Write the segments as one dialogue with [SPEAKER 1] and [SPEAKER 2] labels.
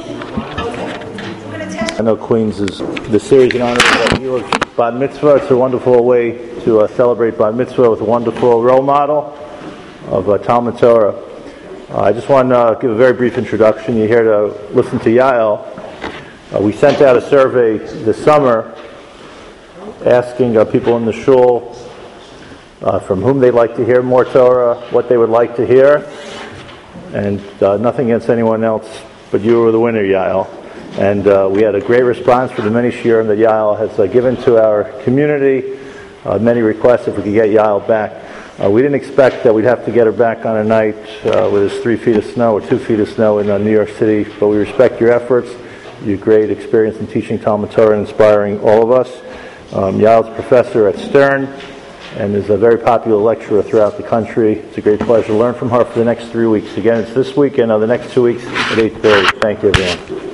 [SPEAKER 1] I know Queens is the series in honor of you of Bat Mitzvah. It's a wonderful way to celebrate Bat Mitzvah with a wonderful role model of Talmud Torah. I just want to give a very brief introduction. You're here to listen to Yael. We sent out a survey this summer asking people in the shul from whom they'd like to hear more Torah, what they would like to hear, and nothing against anyone else, but you were the winner, Yael. And we had a great response for the many shiurim that Yael has given to our community. Many requests if we could get Yael back. We didn't expect that we'd have to get her back on a night with 3 feet of snow or 2 feet of snow in New York City, but we respect your efforts, your great experience in teaching Talmud Torah and inspiring all of us. Yael's a professor at Stern and is a very popular lecturer throughout the country. It's a great pleasure to learn from her for the next 3 weeks. Again, it's this week and the next 2 weeks at 8:30. Thank you, everyone.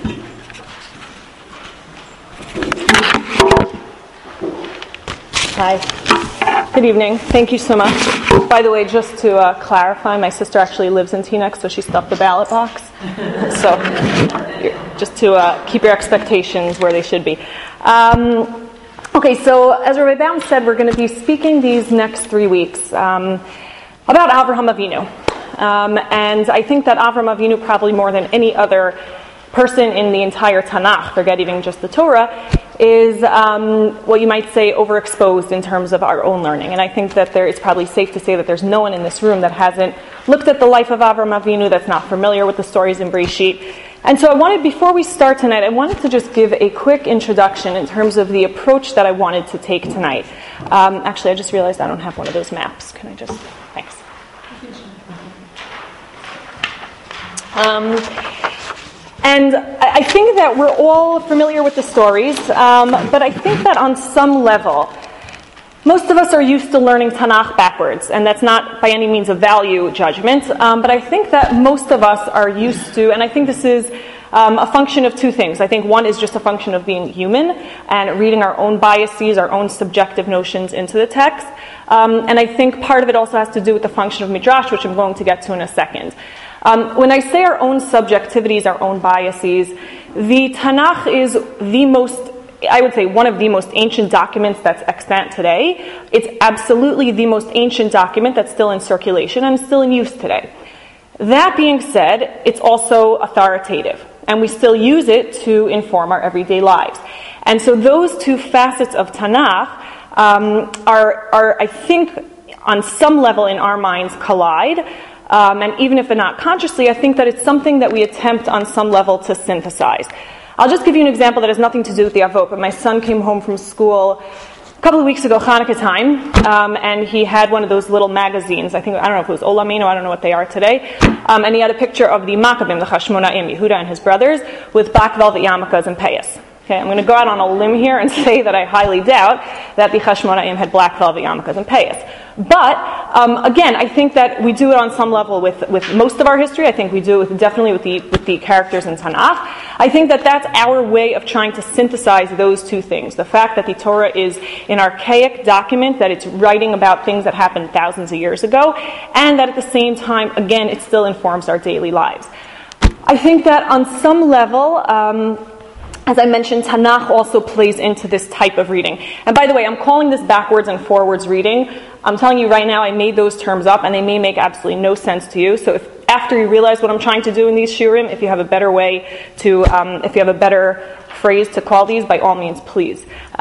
[SPEAKER 2] Hi. Good evening. Thank you so much. By the way, just to clarify, my sister actually lives in Teaneck, so she stuffed the ballot box. So just to keep your expectations where they should be. Okay, so as Rabbi Baum said, we're going to be speaking these next 3 weeks about Avraham Avinu. And I think that Avraham Avinu, probably more than any other person in the entire Tanakh, forget even just the Torah, is what you might say overexposed in terms of our own learning. And I think that it's probably safe to say that there's no one in this room that hasn't looked at the life of Avraham Avinu, that's not familiar with the stories in Breshit. And so before we start tonight, I wanted to just give a quick introduction in terms of the approach that I wanted to take tonight. Actually, I just realized I don't have one of those maps. Can I just... Thanks. And I think that we're all familiar with the stories, but I think that on some level, most of us are used to learning Tanakh backwards, and that's not by any means a value judgment, but I think that most of us are used to, and I think this is a function of two things. I think one is just a function of being human and reading our own biases, our own subjective notions into the text, and I think part of it also has to do with the function of Midrash, which I'm going to get to in a second. When I say our own subjectivities, our own biases, the Tanakh is one of the most ancient documents that's extant today. It's absolutely the most ancient document that's still in circulation and still in use today. That being said, it's also authoritative, and we still use it to inform our everyday lives. And so those two facets of Tanakh are, I think, on some level in our minds collide. And even if not consciously, I think that it's something that we attempt on some level to synthesize. I'll just give you an example that has nothing to do with the Avot, but my son came home from school a couple of weeks ago, Hanukkah time, and he had one of those little magazines. I don't know if it was Olamino, I don't know what they are today. And he had a picture of the Maccabim, the Hashmonaim, Yehuda and his brothers, with black velvet yarmulkes and payas. Okay, I'm going to go out on a limb here and say that I highly doubt that the Hashmonaim had black velvet yarmulkes and payas. But, again, I think that we do it on some level with most of our history. I think we do it definitely with the characters in Tanakh. I think that that's our way of trying to synthesize those two things. The fact that the Torah is an archaic document, that it's writing about things that happened thousands of years ago, and that at the same time, again, it still informs our daily lives. I think that on some level... as I mentioned, Tanakh also plays into this type of reading. And by the way, I'm calling this backwards and forwards reading. I'm telling you right now, I made those terms up, and they may make absolutely no sense to you. So if after you realize what I'm trying to do in these shiurim, if you have a better way to, if you have a better phrase to call these, by all means, please.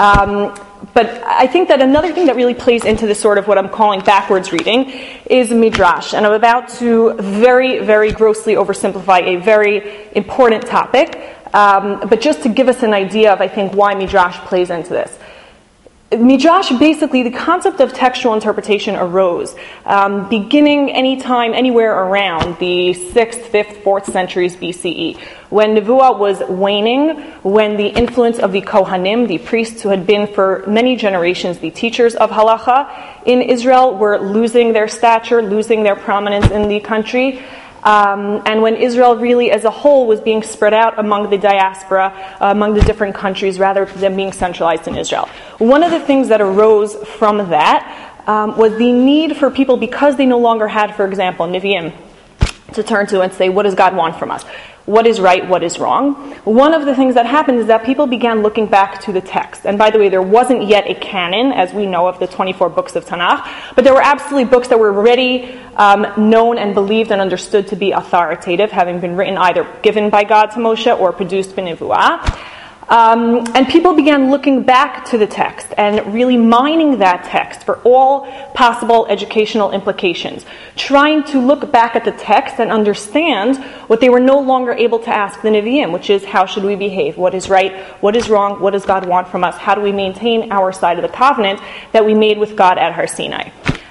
[SPEAKER 2] But I think that another thing that really plays into this sort of what I'm calling backwards reading is Midrash. And I'm about to very, very grossly oversimplify a very important topic. But just to give us an idea of, I think, why Midrash plays into this. Midrash, basically, the concept of textual interpretation arose beginning anytime, anywhere around the 6th, 5th, 4th centuries BCE, when Nevuah was waning, when the influence of the Kohanim, the priests who had been for many generations the teachers of halacha in Israel, were losing their stature, losing their prominence in the country. And when Israel really as a whole was being spread out among the diaspora, among the different countries, rather than being centralized in Israel. One of the things that arose from that was the need for people, because they no longer had, for example, Nevi'im, to turn to and say, what does God want from us? what is right, what is wrong. One of the things that happened is that people began looking back to the text. And by the way, there wasn't yet a canon, as we know, of the 24 books of Tanakh, but there were absolutely books that were already known and believed and understood to be authoritative, having been written either given by God to Moshe or produced by Nevuah. And people began looking back to the text and really mining that text for all possible educational implications, trying to look back at the text and understand what they were no longer able to ask the Nevi'im, which is, how should we behave? What is right? What is wrong? What does God want from us? How do we maintain our side of the covenant that we made with God at Har Sinai?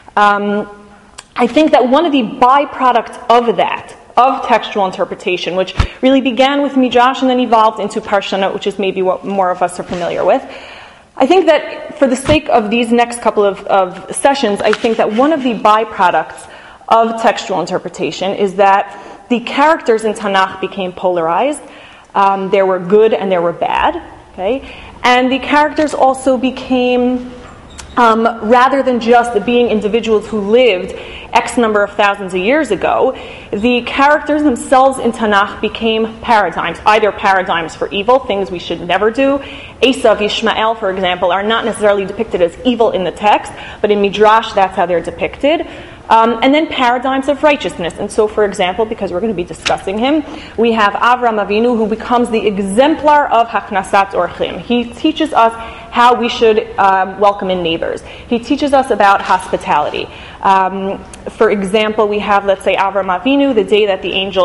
[SPEAKER 2] I think that one of the byproducts of that, of textual interpretation, which really began with Midrash and then evolved into Parshanot, which is maybe what more of us are familiar with. I think that for the sake of these next couple of sessions, I think that one of the byproducts of textual interpretation is that the characters in Tanakh became polarized. There were good and there were bad. Okay? And the characters also became, rather than just being individuals who lived X number of thousands of years ago, the characters themselves in Tanakh became paradigms, either paradigms for evil, things we should never do. Esav, Yishmael, for example, are not necessarily depicted as evil in the text, but in Midrash, that's how they're depicted. And then paradigms of righteousness. And so, for example, because we're going to be discussing him, we have Avram Avinu, who becomes the exemplar of Haknasat Orchim. He teaches us how we should welcome in neighbors. He teaches us about hospitality. For example, we have, let's say, Avram Avinu, the day that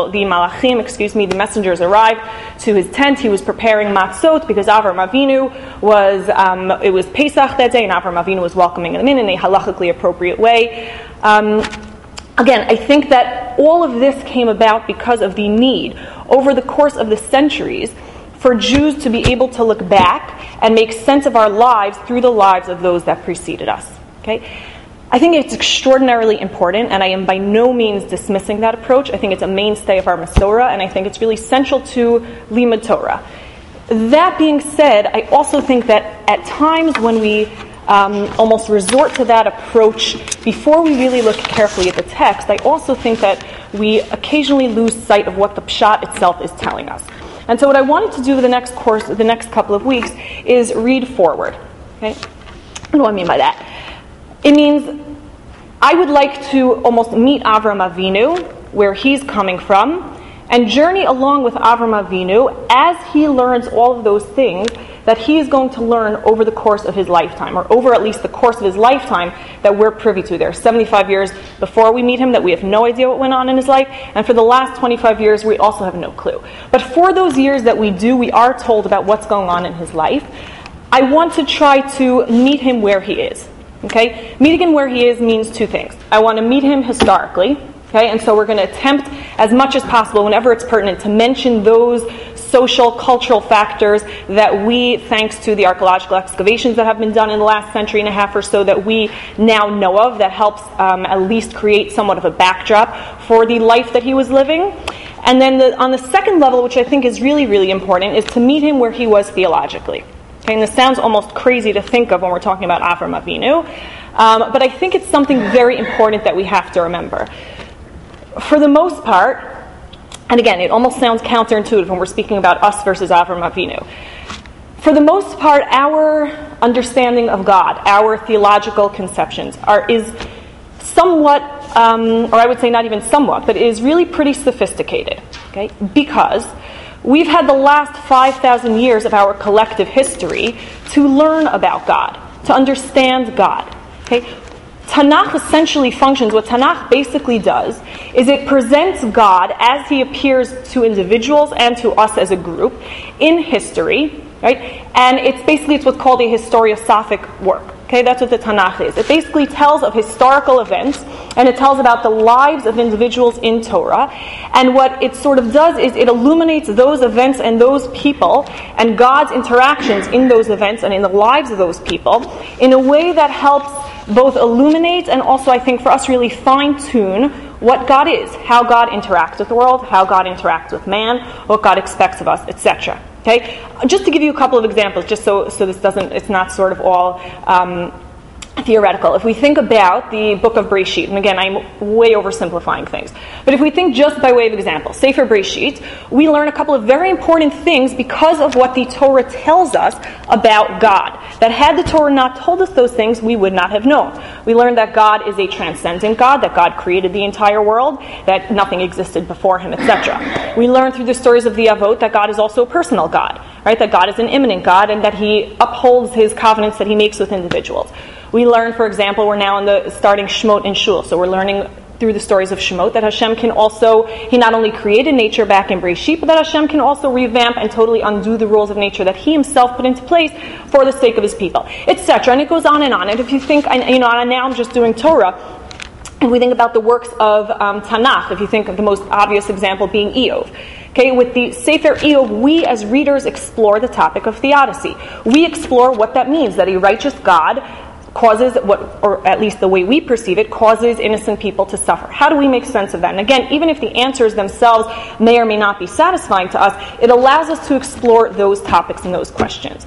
[SPEAKER 2] the messengers arrived to his tent. He was preparing matzot because Avram Avinu it was Pesach that day, and Avram Avinu was welcoming them in a halachically appropriate way. Again, I think that all of this came about because of the need over the course of the centuries for Jews to be able to look back and make sense of our lives through the lives of those that preceded us. Okay? I think it's extraordinarily important, and I am by no means dismissing that approach. I think it's a mainstay of our Masorah, and I think it's really central to Limud Torah. That being said, I also think that at times when we almost resort to that approach before we really look carefully at the text, I also think that we occasionally lose sight of what the Pshat itself is telling us. And so what I wanted to do with the next couple of weeks, is read forward. Okay? What do I mean by that? It means I would like to almost meet Avram Avinu, where he's coming from, and journey along with Avram Avinu as he learns all of those things that he is going to learn over the course of his lifetime, or over at least the course of his lifetime that we're privy to. There are 75 years before we meet him that we have no idea what went on in his life, and for the last 25 years we also have no clue. But for those years that we are told about what's going on in his life. I want to try to meet him where he is. Okay? Meeting him where he is means two things. I want to meet him historically, okay? And so we're going to attempt as much as possible, whenever it's pertinent, to mention those social, cultural factors that we, thanks to the archaeological excavations that have been done in the last century and a half or so, that we now know of, that helps at least create somewhat of a backdrop for the life that he was living. And then on the second level, which I think is really, really important, is to meet him where he was theologically. Okay, and this sounds almost crazy to think of when we're talking about Avram Avinu, but I think it's something very important that we have to remember. For the most part, and again, it almost sounds counterintuitive when we're speaking about us versus Avram Avinu. For the most part, our understanding of God, our theological conceptions, is somewhat, or I would say not even somewhat, but is really pretty sophisticated. Okay, because we've had the last 5,000 years of our collective history to learn about God, to understand God. Okay? Tanakh essentially functions, what Tanakh basically does, is it presents God as he appears to individuals and to us as a group in history, right? And it's what's called a historiosophic work. Okay, that's what the Tanakh is. It basically tells of historical events, and it tells about the lives of individuals in Torah. And what it sort of does is it illuminates those events and those people and God's interactions in those events and in the lives of those people in a way that helps both illuminate and also, I think, for us really fine-tune what God is, how God interacts with the world, how God interacts with man, what God expects of us, etc. Okay, just to give you a couple of examples, just so this it's not sort of all theoretical. If we think about the book of Breshit, and again, I'm way oversimplifying things, but if we think just by way of example, Sefer Breshit, we learn a couple of very important things because of what the Torah tells us about God. That had the Torah not told us those things, we would not have known. We learned that God is a transcendent God, that God created the entire world, that nothing existed before him, etc. We learn through the stories of the Avot that God is also a personal God, right? That God is an immanent God and that he upholds his covenants that he makes with individuals. We learn, for example, we're now starting Shemot in Shul, so we're learning through the stories of Shemot that Hashem can also, he not only created nature back in Breshit, but that Hashem can also revamp and totally undo the rules of nature that he himself put into place for the sake of his people, etc. And it goes on. And if you think, and now I'm just doing Torah, and we think about the works of Tanakh, if you think of the most obvious example being Eov. Okay, with the Sefer Eov, we as readers explore the topic of theodicy. We explore what that means, that a righteous God causes, or at least the way we perceive it, causes innocent people to suffer. How do we make sense of that? And again, even if the answers themselves may or may not be satisfying to us, it allows us to explore those topics and those questions.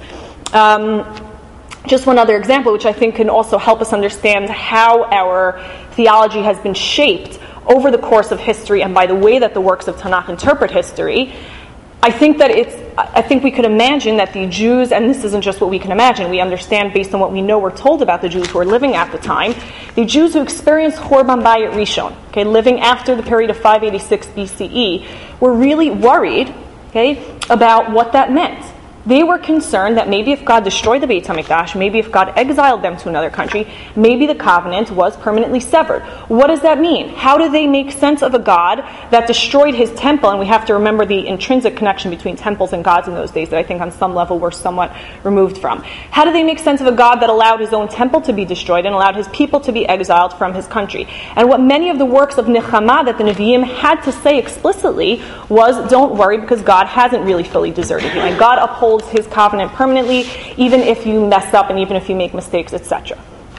[SPEAKER 2] Just one other example, which I think can also help us understand how our theology has been shaped over the course of history and by the way that the works of Tanakh interpret history. I think we could imagine that the Jews, and this isn't just what we can imagine, we understand based on what we know we're told about the Jews who were living at the time, the Jews who experienced Chorban Bayit Rishon, okay, living after the period of 586 BCE, were really worried, okay, about what that meant. They were concerned that maybe if God destroyed the Beit HaMikdash, maybe if God exiled them to another country, maybe the covenant was permanently severed. What does that mean? How do they make sense of a God that destroyed his temple? And we have to remember the intrinsic connection between temples and gods in those days that I think on some level we're somewhat removed from. How do they make sense of a God that allowed his own temple to be destroyed and allowed his people to be exiled from his country? And what many of the works of Nechama that the Nevi'im had to say explicitly was, don't worry, because God hasn't really fully deserted you. And God upholds his covenant permanently, even if you mess up and even if you make mistakes, etc.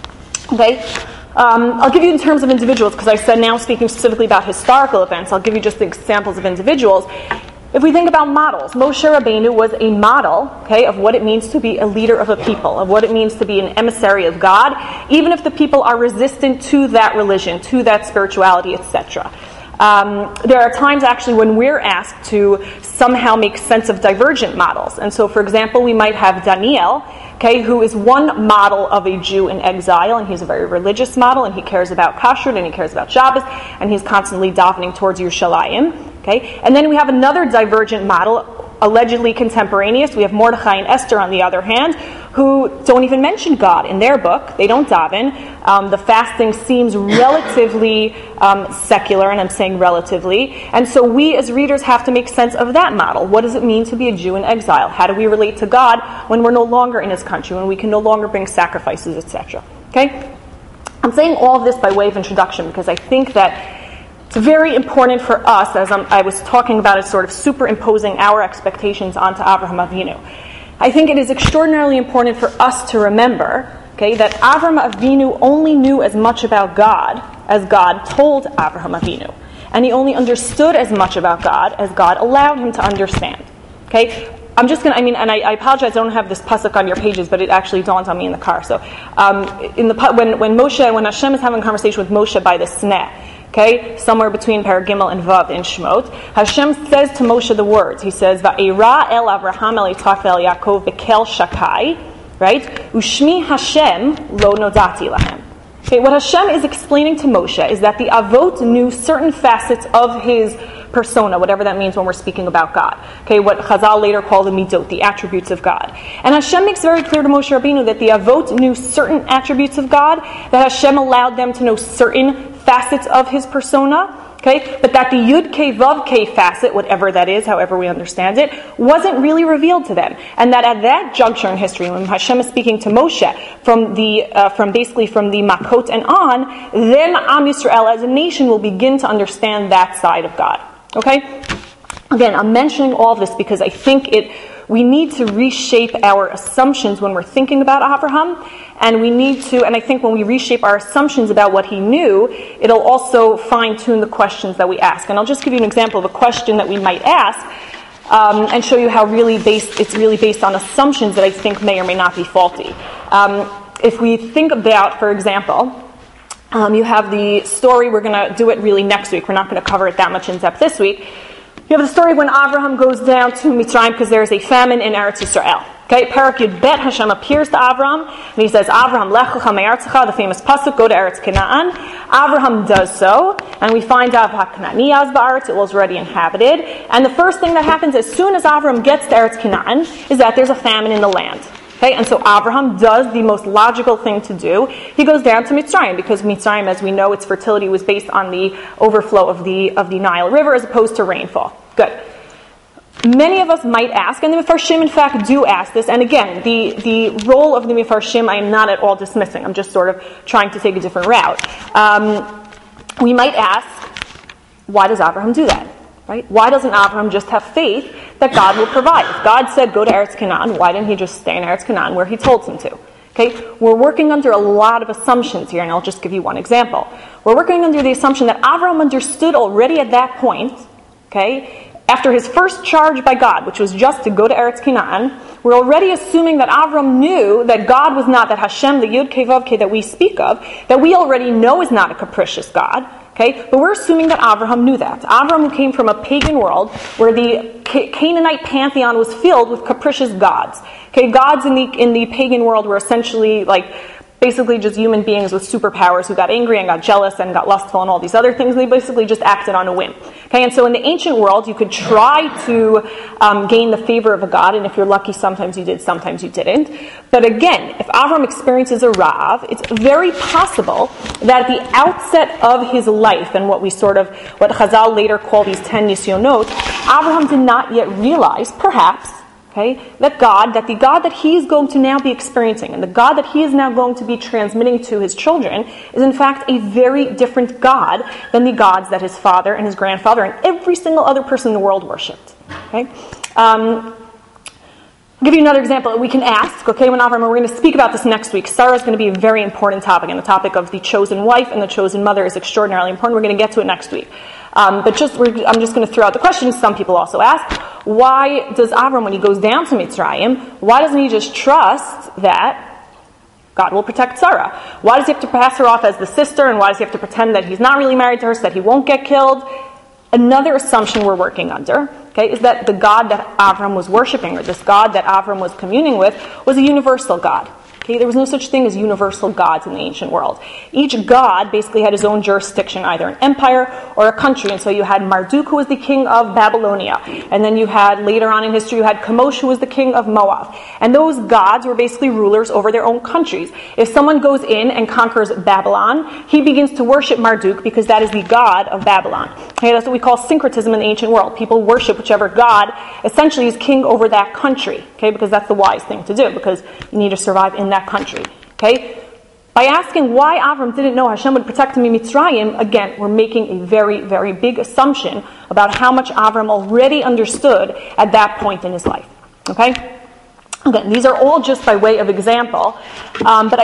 [SPEAKER 2] Okay? I'll give you in terms of individuals, because I said now speaking specifically about historical events, I'll give you just the examples of individuals. If we think about models, Moshe Rabbeinu was a model, okay, of what it means to be a leader of a people, of what it means to be an emissary of God, even if the people are resistant to that religion, to that spirituality, etc. There are times actually when we're asked to somehow make sense of divergent models. And so, for example, we might have Daniel, okay, who is one model of a Jew in exile, and he's a very religious model, and he cares about kashrut, and he cares about Shabbos, and he's constantly davening towards Yerushalayim. Okay? And then we have another divergent model, allegedly contemporaneous. We have Mordechai and Esther, on the other hand, who don't even mention God in their book. They don't daven. The fasting seems relatively secular, and I'm saying relatively. And so we as readers have to make sense of that model. What does it mean to be a Jew in exile? How do we relate to God when we're no longer in his country, when we can no longer bring sacrifices, etc.? Okay? I'm saying all of this by way of introduction because I think that it's very important for us, as I was talking about it, sort of superimposing our expectations onto Avraham Avinu. I think it is extraordinarily important for us to remember, okay, that Avraham Avinu only knew as much about God as God told Avraham Avinu. And he only understood as much about God as God allowed him to understand. Okay? I'm just going to, and I apologize, I don't have this pasuk on your pages, but it actually dawned on me in the car. So, when Hashem is having a conversation with Moshe by the Sneh, okay, somewhere between Parag Gimel and Vav in Shemot, Hashem says to Moshe the words. He says, "Va'ira el Avraham el Yitzchak el Yaakov bekel shakai," right? Ushmi Hashem lo nodati lahem. Okay, what Hashem is explaining to Moshe is that the Avot knew certain facets of his persona, whatever that means when we're speaking about God. Okay, what Chazal later called the midot, the attributes of God. And Hashem makes very clear to Moshe Rabbeinu that the Avot knew certain attributes of God, that Hashem allowed them to know certain facets of his persona, okay, but that the Yud Kei Vav Kei facet, whatever that is, however we understand it, wasn't really revealed to them. And that at that juncture in history, when Hashem is speaking to Moshe from the Makot and on, then Am Yisrael as a nation will begin to understand that side of God. Okay? Again, I'm mentioning all of this because I think we need to reshape our assumptions when we're thinking about Avraham, and I think when we reshape our assumptions about what he knew, it'll also fine-tune the questions that we ask. And I'll just give you an example of a question that we might ask, and show you how it's really based on assumptions that I think may or may not be faulty. if we think about, for example, you have the story, we're going to do it really next week. We're not going to cover it that much in depth this week. You have the story when Avraham goes down to Mitzrayim because there's a famine in Eretz Yisrael. Okay, Parak Yud Bet, Hashem appears to Avraham, and he says, Avraham, lech lecha me'artzecha, the famous pasuk, go to Eretz Canaan. Avraham does so, and we find out HaKna'aniyaz ba'aretz, it was already inhabited. And the first thing that happens as soon as Avraham gets to Eretz Canaan is that there's a famine in the land. Okay, and so Avraham does the most logical thing to do. He goes down to Mitzrayim, because Mitzrayim, as we know, its fertility was based on the overflow of the Nile River as opposed to rainfall. Good. Many of us might ask, and the Mefarshim in fact do ask this, and again, the role of the Mefarshim I am not at all dismissing, I'm just sort of trying to take a different route. We might ask, why does Avraham do that? Right? Why doesn't Avraham just have faith that God will provide? If God said go to Eretz Canaan, why didn't he just stay in Eretz Canaan where he told him to? Okay, we're working under a lot of assumptions here, and I'll just give you one example. We're working under the assumption that Avraham understood already at that point, okay, after his first charge by God, which was just to go to Eretz Canaan, we're already assuming that Avraham knew that God was not that Hashem, the Yud Kei Vav Kei that we speak of, that we already know is not a capricious God. Okay, but we're assuming that Avraham knew that. Avraham, who came from a pagan world where the Canaanite pantheon was filled with capricious gods. Okay, gods in the pagan world were essentially basically just human beings with superpowers who got angry and got jealous and got lustful and all these other things, and they basically just acted on a whim. Okay, and so in the ancient world, you could try to gain the favor of a god, and if you're lucky, sometimes you did, sometimes you didn't. But again, if Avraham experiences a Rav, it's very possible that at the outset of his life, and what Chazal later call these 10 Nisyonot, Avraham did not yet realize, perhaps, okay, that the God that he is going to now be experiencing, and the God that he is now going to be transmitting to his children, is in fact a very different God than the gods that his father and his grandfather and every single other person in the world worshipped. Okay, I'll give you another example. We can ask, okay, when Avraham, we're going to speak about this next week. Sarah is going to be a very important topic, and the topic of the chosen wife and the chosen mother is extraordinarily important. We're going to get to it next week. I'm just going to throw out the question. Some people also ask, why does Avram, when he goes down to Mitzrayim, why doesn't he just trust that God will protect Sarah? Why does he have to pass her off as the sister, and why does he have to pretend that he's not really married to her so that he won't get killed? Another assumption we're working under, okay, is that the God that Avram was worshiping, or this God that Avram was communing with, was a universal God. Okay, there was no such thing as universal gods in the ancient world. Each god basically had his own jurisdiction, either an empire or a country. And so you had Marduk, who was the king of Babylonia. And then you had, later on in history, you had Chemosh, who was the king of Moab. And those gods were basically rulers over their own countries. If someone goes in and conquers Babylon, he begins to worship Marduk because that is the god of Babylon. Okay, that's what we call syncretism in the ancient world. People worship whichever god essentially is king over that country. Okay, because that's the wise thing to do, because you need to survive in that country. Okay? By asking why Avram didn't know Hashem would protect him in Mitzrayim, again, we're making a very, very big assumption about how much Avram already understood at that point in his life. Okay? Again, these are all just by way of example, but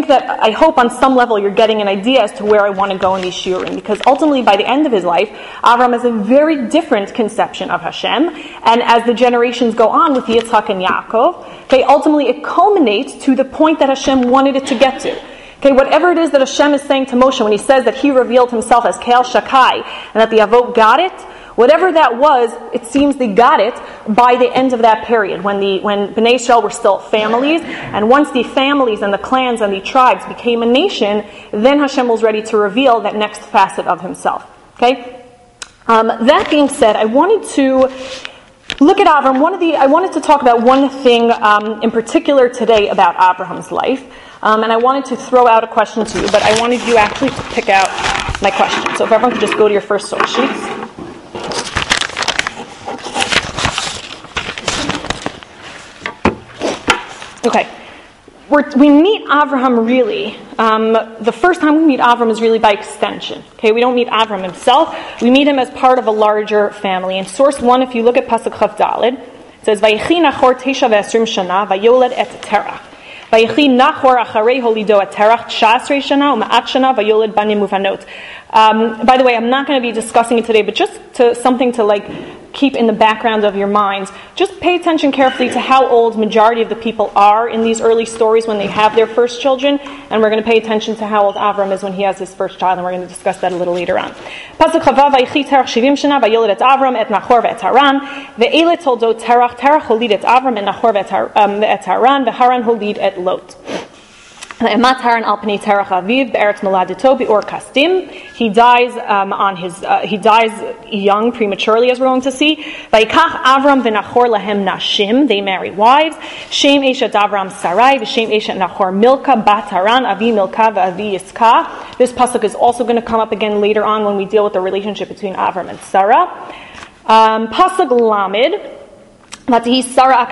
[SPEAKER 2] I hope on some level you're getting an idea as to where I want to go in these shiurim, because ultimately by the end of his life, Avram has a very different conception of Hashem, and as the generations go on with Yitzchak and Yaakov, okay, ultimately it culminates to the point that Hashem wanted it to get to. Okay, whatever it is that Hashem is saying to Moshe when he says that he revealed himself as Kel Shakai, and that the Avot got it, whatever that was, it seems they got it by the end of that period, when Bnei Israel were still families, and once the families and the clans and the tribes became a nation, then Hashem was ready to reveal that next facet of himself. Okay? That being said, I wanted to look at Avram. I wanted to talk about one thing in particular today about Abraham's life, and I wanted to throw out a question to you, but I wanted you actually to pick out my question. So if everyone could just go to your first source sheets. Okay, we meet Avraham really, the first time we meet Avram is really by extension. Okay, we don't meet Avram himself, we meet him as part of a larger family. In source 1, if you look at Pasuk Chav Daled, it says, Vayechi Nachor 9 shana, vayoled et Terach. Vayechi Nachor acharei holido et Terach 19 shana, u'ma'at shana, vayoled banim uvanot. By the way, I'm not going to be discussing it today, but just something to keep in the background of your minds. Just pay attention carefully to how old majority of the people are in these early stories when they have their first children, and we're going to pay attention to how old Avram is when he has his first child, and we're going to discuss that a little later on. Pasuk Chavav, Vayichi Terach 70 shana, vayoled et Avram et Nachor ve'et Haran, ve'ele toldot Terach, Terach holid et Avram et Nachor ve'et Haran, ve'Haran holid et Lot. He dies he dies young, prematurely, as we're going to see. Vayikach Avram v'Nachor lahem nashim. They marry wives. Shem Eshet Avram Sarai, v'Shem Eshet Nachor Milka bat Haran, Avi Milka v'Avi Yiska. This pasuk is also going to come up again later on when we deal with the relationship between Avram and Sarah. Pasuk Lamed. Vatihi Sarah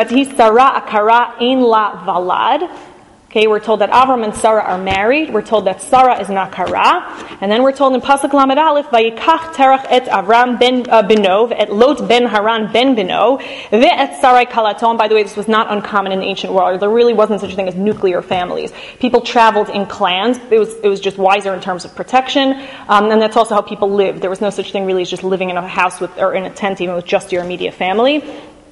[SPEAKER 2] akara ein la valad. Okay, we're told that Avram and Sarah are married. We're told that Sarah is not Kara. And then we're told in Pasuk Lamed Aleph, Vayikach Terach et Avram ben Beno, et Lot ben Haran ben Beno, ve'et Sarai Kalato. And by the way, this was not uncommon in the ancient world. There really wasn't such a thing as nuclear families. People traveled in clans. It was just wiser in terms of protection. And that's also how people lived. There was no such thing really as just living in a house or in a tent, even with just your immediate family.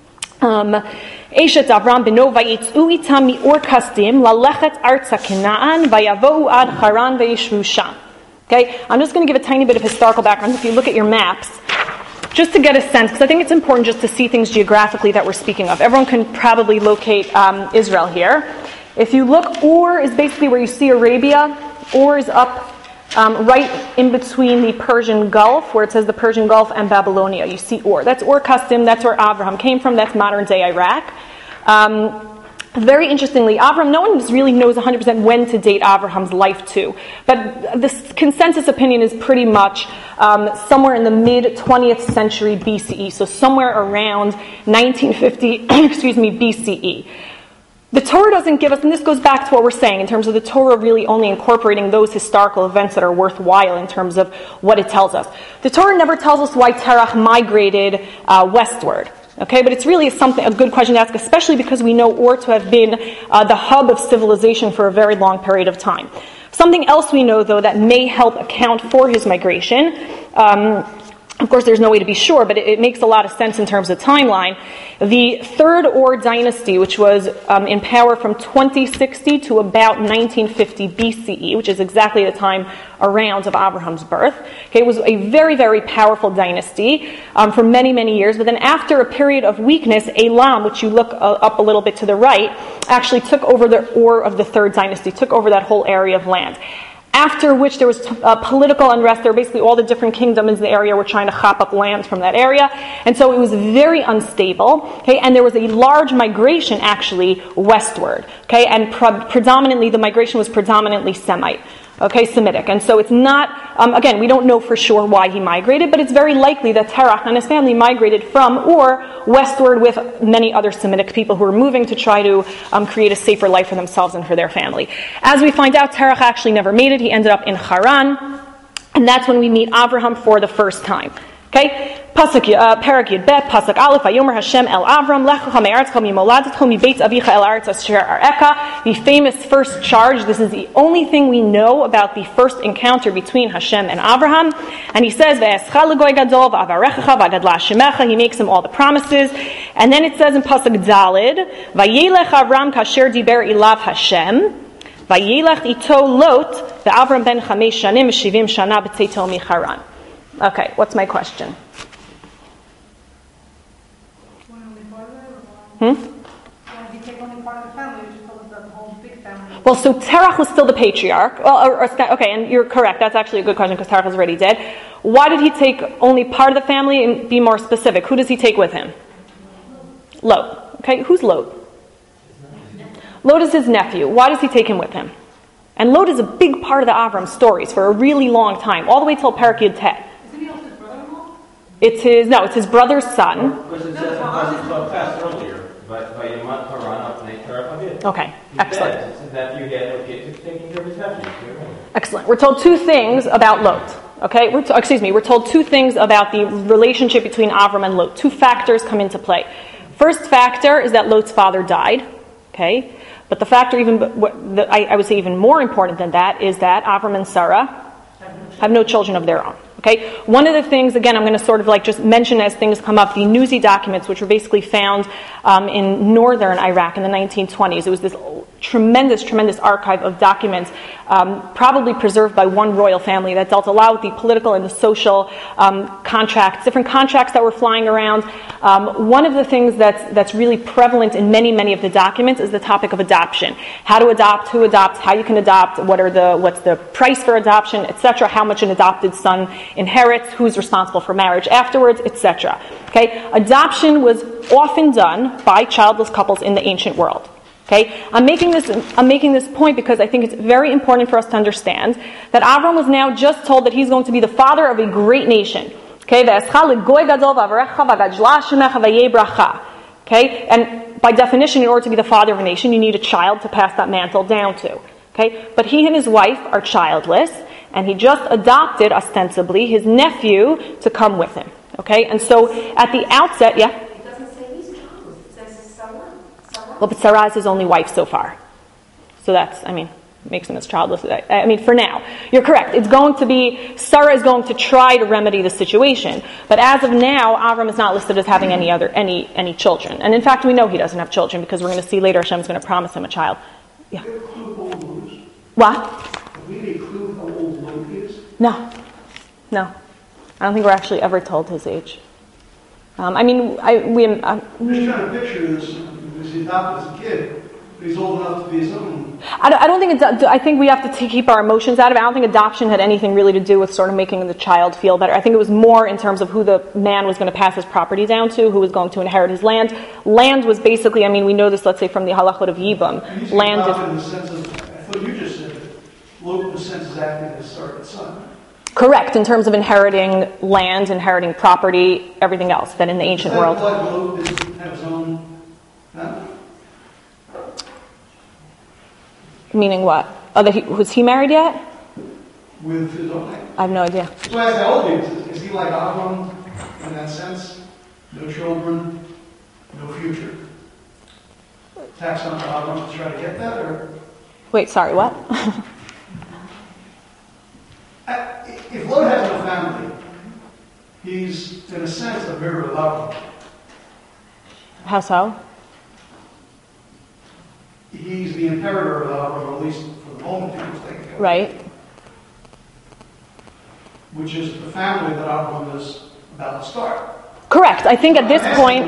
[SPEAKER 2] Eshet Avram beno vayitzu itam mi'or kasdim lalechet arza Canaan vayavohu ad Haran vayishvu sham. Okay, I'm just going to give a tiny bit of historical background. If you look at your maps, just to get a sense, because I think it's important just to see things geographically that we're speaking of. Everyone can probably locate Israel here. If you look, Ur is basically where you see Arabia. Ur is up right in between the Persian Gulf, where it says the Persian Gulf and Babylonia. You see Ur. That's Ur Kasdim. That's where Abraham came from. That's modern-day Iraq. Very interestingly, Avram, no one really knows 100% when to date Abraham's life to, but the consensus opinion is pretty much somewhere in the mid-20th century BCE, so somewhere around 1950, BCE. The Torah doesn't give us, and this goes back to what we're saying in terms of the Torah really only incorporating those historical events that are worthwhile in terms of what it tells us. The Torah never tells us why Terach migrated westward. Okay, but it's really a good question to ask, especially because we know Ur to have been the hub of civilization for a very long period of time. Something else we know, though, that may help account for his migration, of course, there's no way to be sure, but it makes a lot of sense in terms of timeline. The Third Ur dynasty, which was in power from 2060 to about 1950 BCE, which is exactly the time around of Abraham's birth, okay, was a very, very powerful dynasty for many, many years. But then after a period of weakness, Elam, which you look up a little bit to the right, actually took over the Ur of the Third dynasty, took over that whole area of land. After which there was political unrest. There were basically all the different kingdoms in the area were trying to chop up land from that area. And so it was very unstable. Okay, and there was a large migration actually westward. Okay, and predominantly the migration was predominantly Semite. Okay, Semitic. And so it's not, again, we don't know for sure why he migrated, but it's very likely that Terach and his family migrated from or westward with many other Semitic people who were moving to try to create a safer life for themselves and for their family. As we find out, Terach actually never made it. He ended up in Haran, and that's when we meet Abraham for the first time. Okay, Pasuk Parak Yud Bet, Pasuk Aleph, Vayomer Hashem el Avram, Lechacha me'aretz kol mimoladetcha mibeit avicha el aretz asher areka. The famous first charge. This is the only thing we know about the first encounter between Hashem and Abraham. And he says, Ve'escha l'goy gadol v'avarechacha v'gadla shemecha. He makes him all the promises. And then it says in Pasuk Dalid, Vayelech Avram kasher diber ilav Hashem. Vayelech ito Lot ve'Avram ben chamesh shanim v'shivim shana b'tzeito micharan. Okay, what's my question? Well, so Terach was still the patriarch. Well, okay, and you're correct. That's actually a good question because Terach is already dead. Why did he take only part of the family? And be more specific. Who does he take with him? Lot. Okay, who's Lot? Lot is his nephew. Why does he take him with him? And Lot is a big part of the Avram stories for a really long time, all the way till Parak Yud Tet. It's his brother's son. Okay, excellent. Excellent. We're told two things about Lot. Okay, we're told two things about the relationship between Avram and Lot. Two factors come into play. First factor is that Lot's father died. Okay, but the factor I would say even more important than that is that Avram and Sarah have no children of their own. Okay, one of the things, again, I'm going to sort of like just mention as things come up, the Newsy documents, which were basically found in northern Iraq in the 1920s. It was this tremendous archive of documents, probably preserved by one royal family that dealt a lot with the political and the social contracts, different contracts that were flying around. One of the things that's really prevalent in many of the documents is the topic of adoption. How to adopt, who adopts, how you can adopt, what's the price for adoption, etc., how much an adopted son inherits, who's responsible for marriage afterwards, etc. Okay, adoption was often done by childless couples in the ancient world. Okay, I'm making this point because I think it's very important for us to understand that Avram was now just told that he's going to be the father of a great nation. Okay, okay, and by definition, in order to be the father of a nation, you need a child to pass that mantle down to. Okay, but he and his wife are childless, and he just adopted, ostensibly, his nephew to come with him. Okay, and so at the outset, yeah?
[SPEAKER 3] It doesn't say he's childless, it says his son.
[SPEAKER 2] Well, but Sarah is his only wife so far. So that's, makes him as childless. For now. You're correct. It's going to be, Sarah is going to try to remedy the situation. But as of now, Avram is not listed as having any children. And in fact, we know he doesn't have children because we're going to see later Hashem's going to promise him a child. Yeah. What?
[SPEAKER 4] Have we made clue how old Lot is?
[SPEAKER 2] No. I don't think we're actually ever told his age.
[SPEAKER 4] I'm just trying to picture this. He's adopted as a kid, but he's old enough to be his own.
[SPEAKER 2] I think we have to keep our emotions out of it. I don't think adoption had anything really to do with sort of making the child feel better. I think it was more in terms of who the man was going to pass his property down to, who was going to inherit his land. Land was basically, we know this, let's say, from the halachot of Yibam. Land is...
[SPEAKER 4] In the sense of, I thought you just said that Lot, in the sense, is acting as surrogate son.
[SPEAKER 2] Correct, in terms of inheriting land, inheriting property, everything else that in the ancient world.
[SPEAKER 4] Lot didn't have his own...
[SPEAKER 2] Meaning what? Was he married yet?
[SPEAKER 4] With his own name.
[SPEAKER 2] I have no idea.
[SPEAKER 4] So I asked how old he is he like Avram in that sense? No children, no future. Tax on Avram to try to get that, or?
[SPEAKER 2] Wait, sorry, what?
[SPEAKER 4] If Lot has no family, he's, in a sense, a mirror of Avram.
[SPEAKER 2] How so?
[SPEAKER 4] He's the inheritor of Avram, or at least for the moment he was thinking of.
[SPEAKER 2] Right.
[SPEAKER 4] Which is the family that Avram is about to start.
[SPEAKER 2] Correct. I think at this point...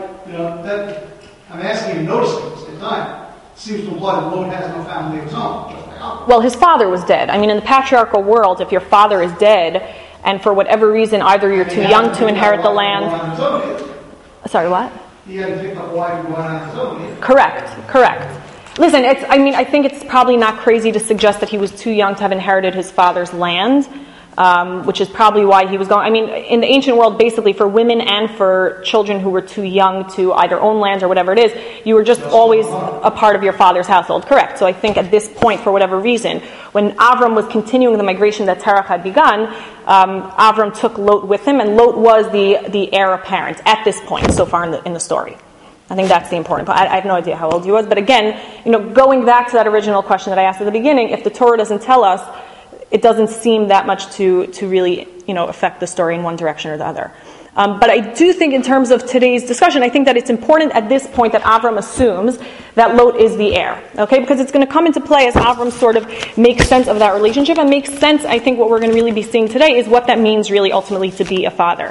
[SPEAKER 4] I'm asking you to notice it at the same time. It seems to imply that Lot has no family of his own, just like Avram.
[SPEAKER 2] Well, his father was dead. In the patriarchal world, if your father is dead, and for whatever reason, either you're too young to inherit the land... Sorry, what?
[SPEAKER 4] He hadn't picked up a wife and gone on his own.
[SPEAKER 2] Correct. Listen, I think it's probably not crazy to suggest that he was too young to have inherited his father's land, which is probably why he was going... in the ancient world, basically, for women and for children who were too young to either own lands or whatever it is, you were just always a part of your father's household. Correct. So I think at this point, for whatever reason, when Avram was continuing the migration that Terach had begun, Avram took Lot with him, and Lot was the heir apparent at this point, so far in the story. I think that's the important part. I have no idea how old he was, but again, going back to that original question that I asked at the beginning, if the Torah doesn't tell us, it doesn't seem that much to really, affect the story in one direction or the other. But I do think in terms of today's discussion, I think that it's important at this point that Avram assumes that Lot is the heir, okay? Because it's going to come into play as Avram sort of makes sense of that relationship and makes sense, I think what we're going to really be seeing today is what that means really ultimately to be a father.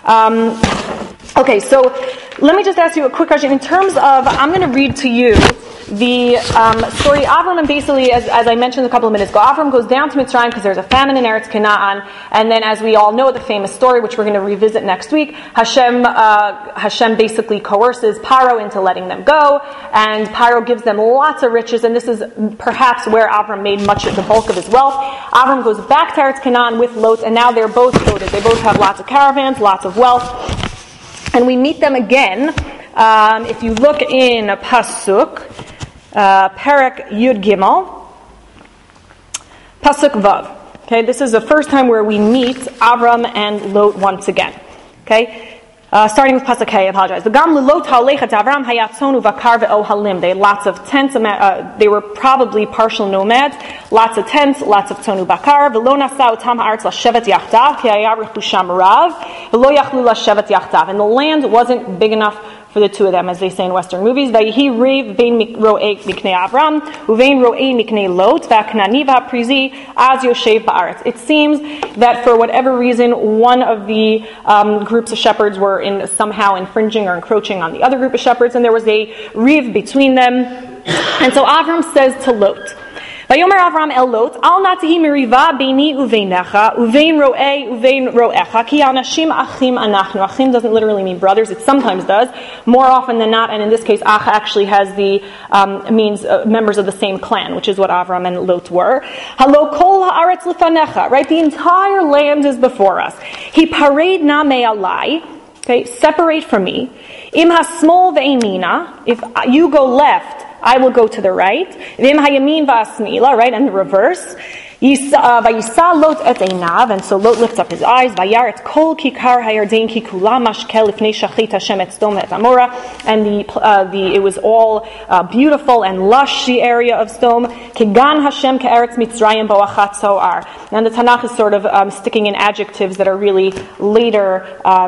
[SPEAKER 2] Okay, so let me just ask you a quick question. In terms of, I'm going to read to you the story Avram, and basically, as I mentioned a couple of minutes ago, Avram goes down to Mitzrayim because there's a famine in Eretz Canaan, and then as we all know, the famous story, which we're going to revisit next week, Hashem basically coerces Paro into letting them go, and Paro gives them lots of riches, and this is perhaps where Avram made much of the bulk of his wealth. Avram goes back to Eretz Canaan with Lot, and now they're both loaded. They both have lots of caravans, lots of wealth. And we meet them again. If you look in a Pasuk, Perek Yud Gimel, Pasuk Vav. Okay, this is the first time where we meet Avram and Lot once again. Okay, Starting with Pasuk Hey, I apologize. They had lots of tents. They were probably partial nomads. Lots of tents, lots of tonu bakar. And the land wasn't big enough for the two of them, as they say in Western movies. It seems that for whatever reason, one of the groups of shepherds were somehow infringing or encroaching on the other group of shepherds, and there was a riv between them. And so Avram says to Lot, Vayomer Avram el Lot, Al natihi meriva beini uveinecha, uvein ro'ei, uvein ro'echa, ki anashim achim anachnu. Achim doesn't literally mean brothers, it sometimes does, more often than not, and in this case, Ach actually has the, means members of the same clan, which is what Avram and Lot were. Halo kol haaretz lefanecha, right? The entire land is before us. He pared na me alai, okay, separate from me. Im hasmol ve'emina, if you go left, I will go to the right. Vim hayamin va'asmila, right, and the reverse. Vayisa Lot et einav, and so Lot lifts up his eyes. Vayar et kol kikar hayardain ki kula mashkel lifnei shachit Hashem et Sdom et Amora, and it was all beautiful and lush, the area of Sdom. Kigan Hashem ke'eretz Mitzrayim bo'achat so'ar. And the Tanakh is sort of sticking in adjectives that are really later.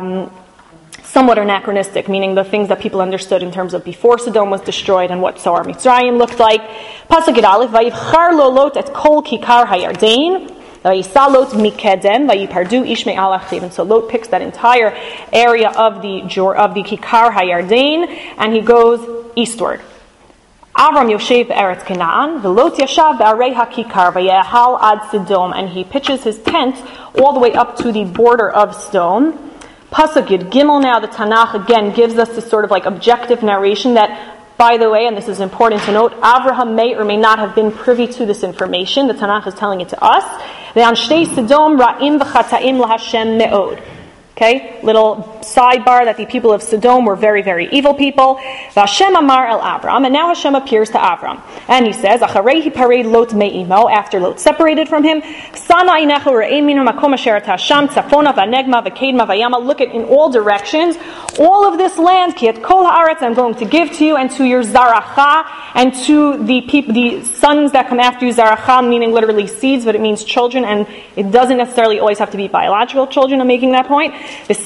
[SPEAKER 2] Somewhat anachronistic, meaning the things that people understood in terms of before Sodom was destroyed and what Soar Mitzrayim looked like. Pasuk Aleph, Vayivchar lo Lot et kol kikar hayardain, Vayisa Lot mikedem, Vayipardu ish me'al achiv. And so Lot picks that entire area of the kikar hayardain, and he goes eastward. Avram Yoshev Eretz Canaan, Velot Yashav Be'arei HaKikar Vayehal Ad Sodom, and he pitches his tent all the way up to the border of Sodom. Pasuk Yud Gimel now, the Tanakh again gives us this sort of like objective narration that, by the way, and this is important to note, Avraham may or may not have been privy to this information. The Tanakh is telling it to us. Ve'anshtei Sodom ra'im v'chata'im laHashem me'od. Okay, little sidebar that the people of Sodom were very, very evil people. Vashem amar el Avram, and now Hashem appears to Avram, and he says, "Acharei hipared Lot me'imo," after Lot separated from him. Sana inecha re'eminu makom asher tasham tzafona v'negma v'kedma v'yama. Look at in all directions, all of this land, ki et kol haaretz, I'm going to give to you and to your zaracha and to the people, the sons that come after you. Zaracha meaning literally seeds, but it means children, and it doesn't necessarily always have to be biological children. I'm making that point. And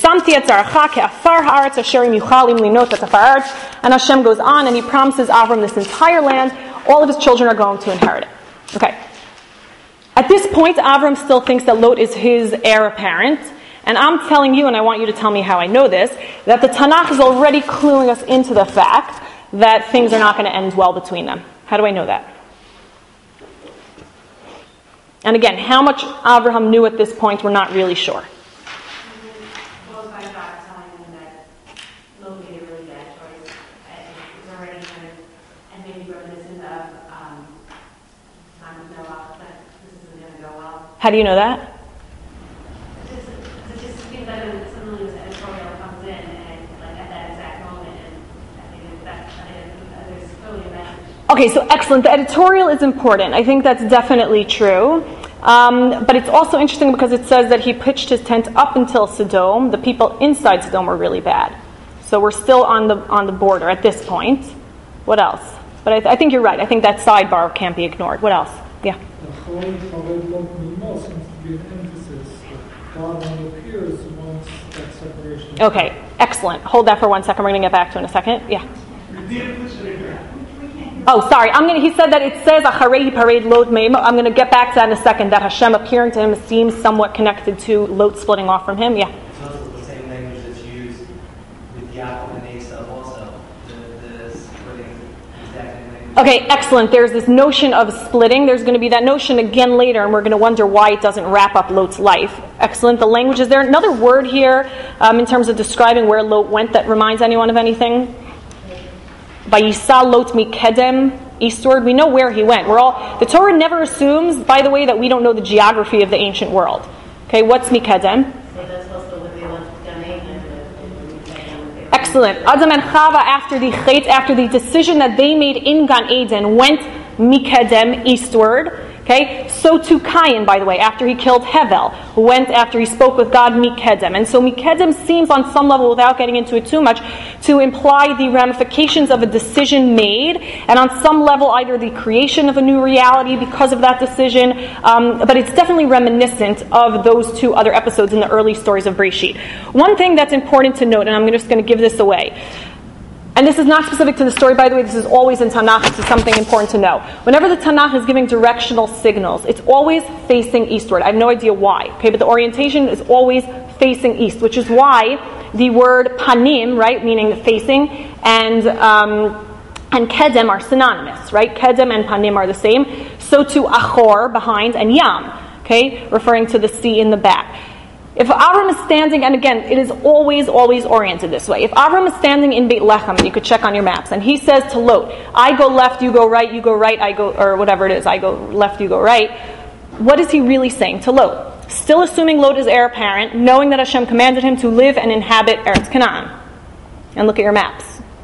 [SPEAKER 2] Hashem goes on and he promises Avram this entire land. All of his children are going to inherit it. Okay. At this point, Avram still thinks that Lot is his heir apparent. And I'm telling you, and I want you to tell me how I know this, that the Tanakh is already cluing us into the fact that things are not going to end well between them. How do I know that? And again, how much Avraham knew at this point, we're not really sure. How do you know that?
[SPEAKER 3] It just seems like some news editorial comes in and like at that exact moment, and I think there's clearly a message.
[SPEAKER 2] Okay, so excellent. The editorial is important. I think that's definitely true. But it's also interesting because it says that he pitched his tent up until Sodom. The people inside Sodom were really bad. So we're still on the border at this point. What else? But I think you're right. I think that sidebar can't be ignored. What else? Yeah.
[SPEAKER 5] Seems to be an emphasis. God only appears once that separation.
[SPEAKER 2] Okay, excellent. Hold that for 1 second. We're going to get back to it in a second. Yeah. Oh, sorry. He said that it says Acharei hipared Lot me'imo. I'm going to get back to that in a second. That Hashem appearing to him seems somewhat connected to Lot splitting off from him. Yeah.
[SPEAKER 6] It's also the same language that's used with Yaakov and Esau also. The splitting, exact same language.
[SPEAKER 2] Okay, excellent. There's this notion of splitting. There's going to be that notion again later, and we're going to wonder why it doesn't wrap up Lot's life. Excellent. The language is there. Another word here in terms of describing where Lot went that reminds anyone of anything? Vayisa Lot mikedem, eastward. We know where he went. The Torah never assumes, by the way, that we don't know the geography of the ancient world. Okay, what's mikedem? Excellent. Adam and Chava, after the Chet, after the decision that they made in Gan Eden, went mikedem, eastward. Okay, so too Cain, by the way, after he killed Hevel, went after he spoke with God, Mikedem. And so Mikedem seems on some level, without getting into it too much, to imply the ramifications of a decision made, and on some level either the creation of a new reality because of that decision, but it's definitely reminiscent of those two other episodes in the early stories of Breshit. One thing that's important to note, and I'm just going to give this away, and this is not specific to the story, by the way, this is always in Tanakh, this is something important to know. Whenever the Tanakh is giving directional signals, it's always facing eastward. I have no idea why, okay, but the orientation is always facing east, which is why the word panim, right, meaning facing, and kedem are synonymous, right? Kedem and panim are the same. So too achor, behind, and yam, okay, referring to the sea in the back. If Avram is standing, and again, it is always oriented this way. If Avram is standing in Beit Lechem, and you could check on your maps, and he says to Lot, I go left, you go right, I go, or whatever it is, I go left, you go right, what is he really saying to Lot? Still assuming Lot is heir apparent, knowing that Hashem commanded him to live and inhabit Eretz Canaan. And look at your maps.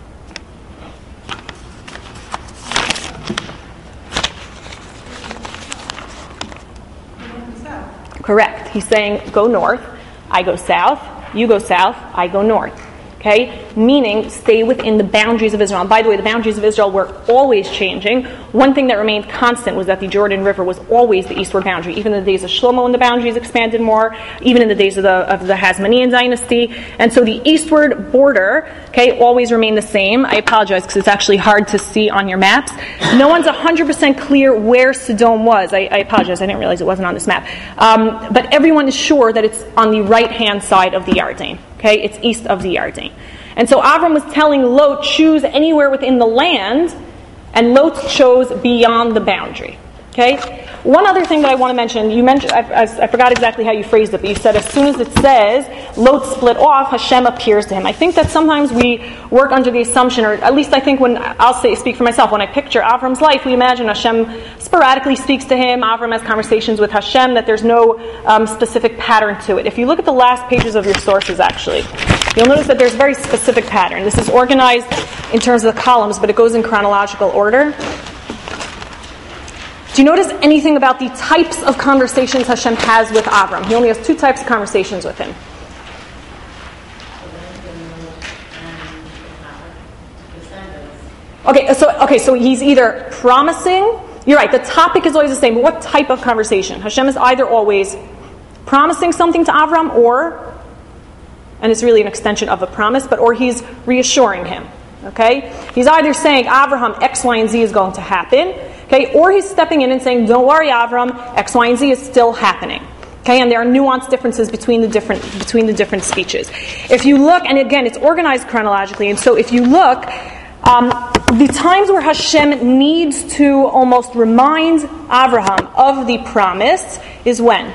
[SPEAKER 2] Correct. He's saying, go north, I go south, you go south, I go north. Okay? Meaning, stay within the boundaries of Israel. And by the way, the boundaries of Israel were always changing. One thing that remained constant was that the Jordan River was always the eastward boundary. Even in the days of Shlomo, when the boundaries expanded more, even in the days of the Hasmonean dynasty. And so the eastward border, okay, always remained the same. I apologize because it's actually hard to see on your maps. No one's 100% clear where Sodom was. I apologize, I didn't realize it wasn't on this map. But everyone is sure that it's on the right-hand side of the Yarden. Okay, it's east of the Yarden. And so Avram was telling Lot, choose anywhere within the land, and Lot chose beyond the boundary. Okay? One other thing that I want to mention, you mentioned, I forgot exactly how you phrased it, but you said as soon as it says Lot split off, Hashem appears to him. I think that sometimes we work under the assumption, or at least I think when, speak for myself, when I picture Avram's life, we imagine Hashem sporadically speaks to him, Avram has conversations with Hashem, that there's no specific pattern to it. If you look at the last pages of your sources, actually, you'll notice that there's a very specific pattern. This is organized in terms of the columns, but it goes in chronological order. Do you notice anything about the types of conversations Hashem has with Avram? He only has two types of conversations with him. Okay, so he's either promising, you're right, the topic is always the same, but what type of conversation? Hashem is either always promising something to Avram, or, and it's really an extension of a promise, or he's reassuring him. Okay? He's either saying, Avraham, X, Y, and Z is going to happen, okay, or he's stepping in and saying, don't worry, Avram, X, Y, and Z is still happening. Okay, and there are nuanced differences between the different speeches. If you look, and again, it's organized chronologically, and so if you look, the times where Hashem needs to almost remind Avraham of the promise is when?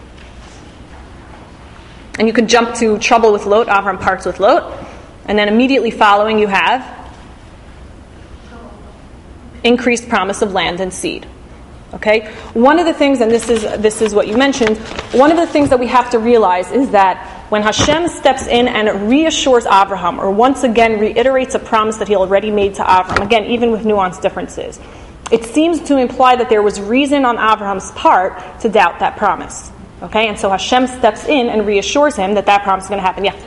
[SPEAKER 2] And you can jump to trouble with Lot, Avram parts with Lot. And then immediately following you have increased promise of land and seed. Okay? One of the things, and this is what you mentioned, one of the things that we have to realize is that when Hashem steps in and reassures Avraham, or once again reiterates a promise that he already made to Avram, again, even with nuanced differences, it seems to imply that there was reason on Avraham's part to doubt that promise. Okay? And so Hashem steps in and reassures him that promise is going to happen. Yeah?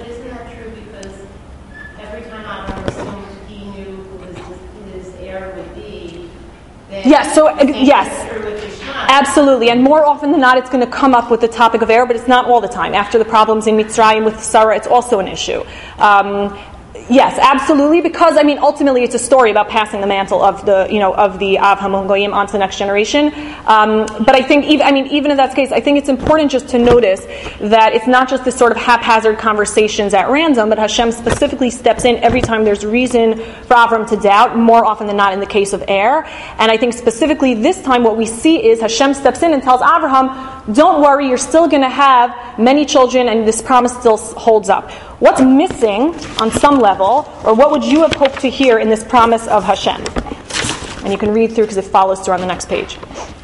[SPEAKER 2] Yes, absolutely. And more often than not, it's going to come up with the topic of error, but it's not all the time. After the problems in Mitzrayim with Sarah, it's also an issue. Yes, absolutely, because ultimately it's a story about passing the mantle of the Av Hamon Goyim onto the next generation. But I think even in that case, I think it's important just to notice that it's not just this sort of haphazard conversations at random, but Hashem specifically steps in every time there's reason for Avram to doubt, more often than not in the case of Er. And I think specifically this time what we see is Hashem steps in and tells Avraham, don't worry, you're still going to have many children and this promise still holds up. What's missing on some level, or what would you have hoped to hear in this promise of Hashem? And you can read through because it follows through on the next page.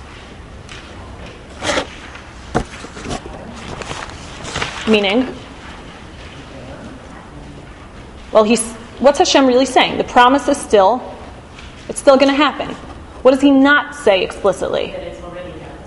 [SPEAKER 2] Meaning? Well, what's Hashem really saying? The promise is it's still going to happen. What does he not say explicitly?
[SPEAKER 3] That it's already happened.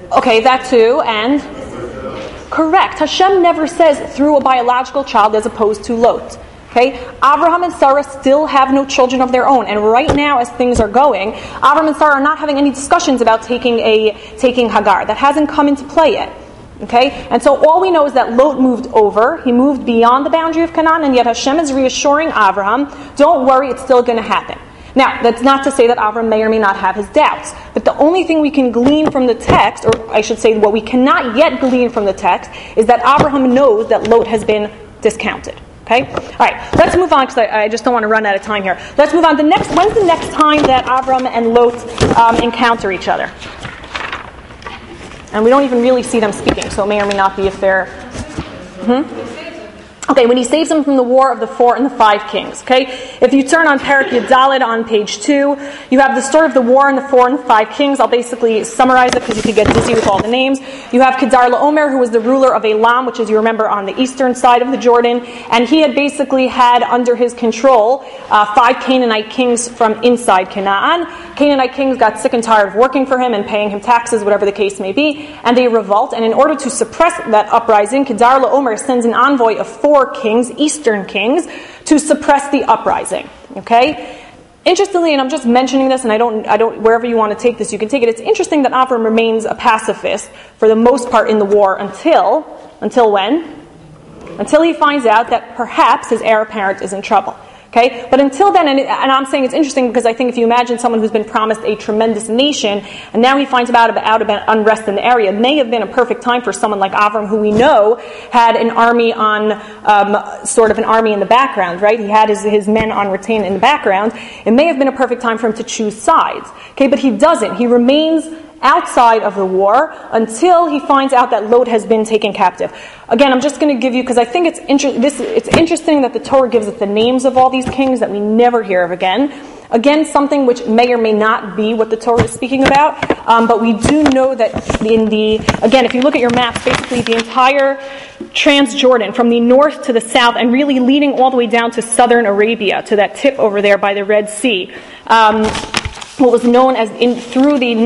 [SPEAKER 2] Okay, that too, and? Correct. Hashem never says through a biological child as opposed to Lot. Okay, Abraham and Sarah still have no children of their own, and right now, as things are going, Abraham and Sarah are not having any discussions about taking Hagar. That hasn't come into play yet. Okay, and so all we know is that Lot moved over. He moved beyond the boundary of Canaan, and yet Hashem is reassuring Abraham, "Don't worry, it's still going to happen." Now, that's not to say that Abraham may or may not have his doubts, but the only thing we can glean from the text, or I should say what we cannot yet glean from the text, is that Abraham knows that Lot has been discounted. Okay? All right, let's move on because I just don't want to run out of time here. Let's move on. When's the next time that Abram and Lot encounter each other? And we don't even really see them speaking, so it may or may not be if they're... Okay, when he saves them from the war of the 4 and the 5 kings. Okay, if you turn on Perek Yudaled on page 2, you have the story of the war and the 4 and the 5 kings. I'll basically summarize it because you could get dizzy with all the names. You have Kedar Laomer, who was the ruler of Elam, which, as you remember, on the eastern side of the Jordan, and he had basically had under his control 5 Canaanite kings from inside Canaan. Canaanite kings got sick and tired of working for him and paying him taxes, whatever the case may be, and they revolt. And in order to suppress that uprising, Kedar Laomer sends an envoy of 4 kings, eastern kings, to suppress the uprising. Okay? Interestingly, and I'm just mentioning this, and I don't, wherever you want to take this, you can take it. It's interesting that Avram remains a pacifist for the most part in the war until when? Until he finds out that perhaps his heir apparent is in trouble. Okay? But until then, and I'm saying it's interesting because I think if you imagine someone who's been promised a tremendous nation, and now he finds out about unrest in the area, it may have been a perfect time for someone like Avram, who we know had an army sort of an army in the background, right? He had his men on retain in the background. It may have been a perfect time for him to choose sides. Okay? But he doesn't. He remains outside of the war until he finds out that Lot has been taken captive. Again, I'm just going to give you, because I think it's interesting that the Torah gives us the names of all these kings that we never hear of again. Again, something which may or may not be what the Torah is speaking about, but we do know that again, if you look at your maps, basically the entire Transjordan, from the north to the south, and really leading all the way down to southern Arabia, to that tip over there by the Red Sea, what was known as through the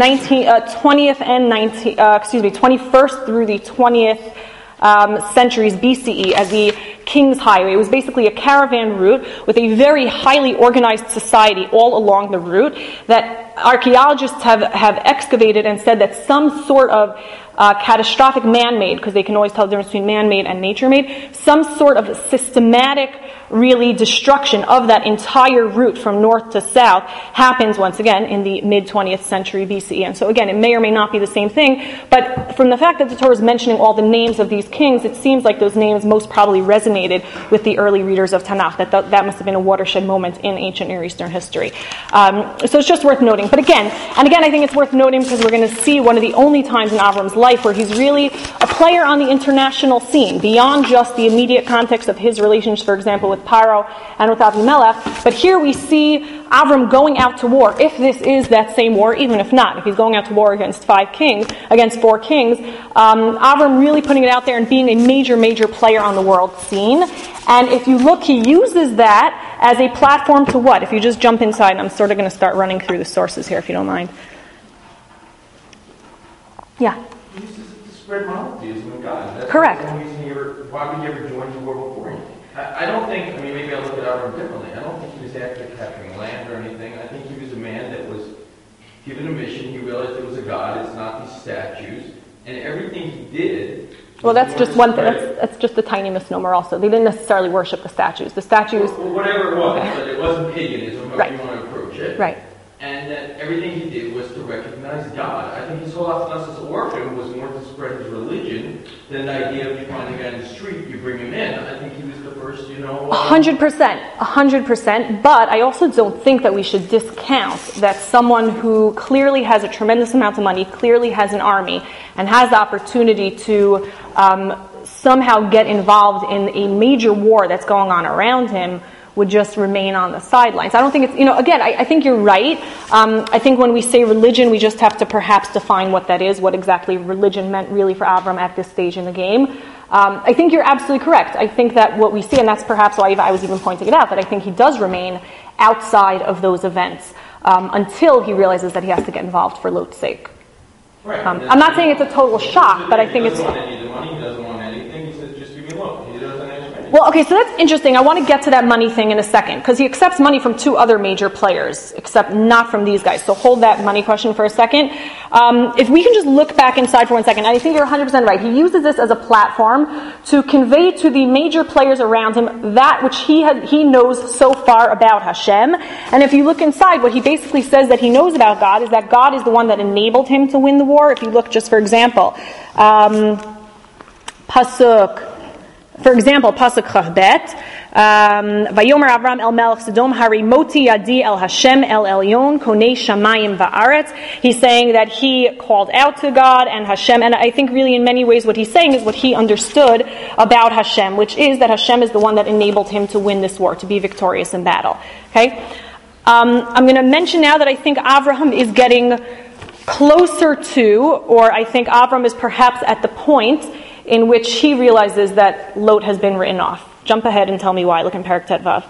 [SPEAKER 2] 21st through the 20th centuries BCE as the King's Highway. It was basically a caravan route with a very highly organized society all along the route that archaeologists have excavated and said that some sort of catastrophic man-made, because they can always tell the difference between man-made and nature-made, some sort of systematic really destruction of that entire route from north to south happens once again in the mid-20th century BCE. And so again, it may or may not be the same thing, but from the fact that the Torah is mentioning all the names of these kings, it seems like those names most probably resonated with the early readers of Tanakh, that must have been a watershed moment in ancient Near Eastern history. So it's just worth noting. But again, I think it's worth noting because we're going to see one of the only times in Avram's life where he's really a player on the international scene, beyond just the immediate context of his relations, for example, with Paro and with Avimelech. But here we see Avram going out to war, if this is that same war, even if not. If he's going out to war against 4 kings, Avram really putting it out there and being a major, major player on the world scene. And if you look, he uses that as a platform to what? If you just jump inside, I'm sort of going to start running through the sources here, if you don't mind. Yeah?
[SPEAKER 7] He uses it to spread monotheism of God. That's
[SPEAKER 2] correct.
[SPEAKER 7] The only reason why would he ever join the war before him? I don't think, maybe I'll look at Avram differently. I don't think he was after capturing land or anything. I think he was a man that was given a mission. He realized there was a God. It's not these statues. And everything he did...
[SPEAKER 2] Well, that's just one thing. That's just a tiny misnomer also. They didn't necessarily worship the statues. The statues...
[SPEAKER 7] Well, whatever it was,
[SPEAKER 2] okay.
[SPEAKER 7] But it wasn't paganism, however you want to approach it.
[SPEAKER 2] Right.
[SPEAKER 7] And that everything he did was to recognize God. I think his whole ethnos as a worker was more to spread his religion than the idea of you find a guy in the street, you bring him in. I think he was the first,
[SPEAKER 2] 100%. But I also don't think that we should discount that someone who clearly has a tremendous amount of money, clearly has an army, and has the opportunity to somehow get involved in a major war that's going on around him would just remain on the sidelines. I don't think it's, again, I think you're right. I think when we say religion, we just have to perhaps define what that is, what exactly religion meant really for Avram at this stage in the game. I think you're absolutely correct. I think that what we see, and that's perhaps why I was even pointing it out, that I think he does remain outside of those events until he realizes that he has to get involved for Lot's sake.
[SPEAKER 7] Right.
[SPEAKER 2] I'm not saying it's a total shock, but I think it's...
[SPEAKER 7] He doesn't want any of the money, he doesn't want anything, he says, just give me loan. He doesn't ask for anything.
[SPEAKER 2] Well, okay, so that's interesting. I want to get to that money thing in a second, because he accepts money from two other major players, except not from these guys. So hold that money question for a second. If we can just look back inside for 1 second, I think you're 100% right. He uses this as a platform to convey to the major players around him that which he knows so far about Hashem. And if you look inside, what he basically says that he knows about God is that God is the one that enabled him to win the war. If you look just, for example, Pasuk Chaf Bet, Vayomer Avram el Melech Sodom Hari Moti Yadi el Hashem el Elyon Konei Shamayim Va'aretz. He's saying that he called out to God and Hashem, and I think really in many ways what he's saying is what he understood about Hashem, which is that Hashem is the one that enabled him to win this war, to be victorious in battle. Okay, I'm going to mention now that I think Avraham is getting closer to, or I think Avram is perhaps at the point in which he realizes that Lot has been written off. Jump ahead and tell me why. Look in Perek Tet Vav.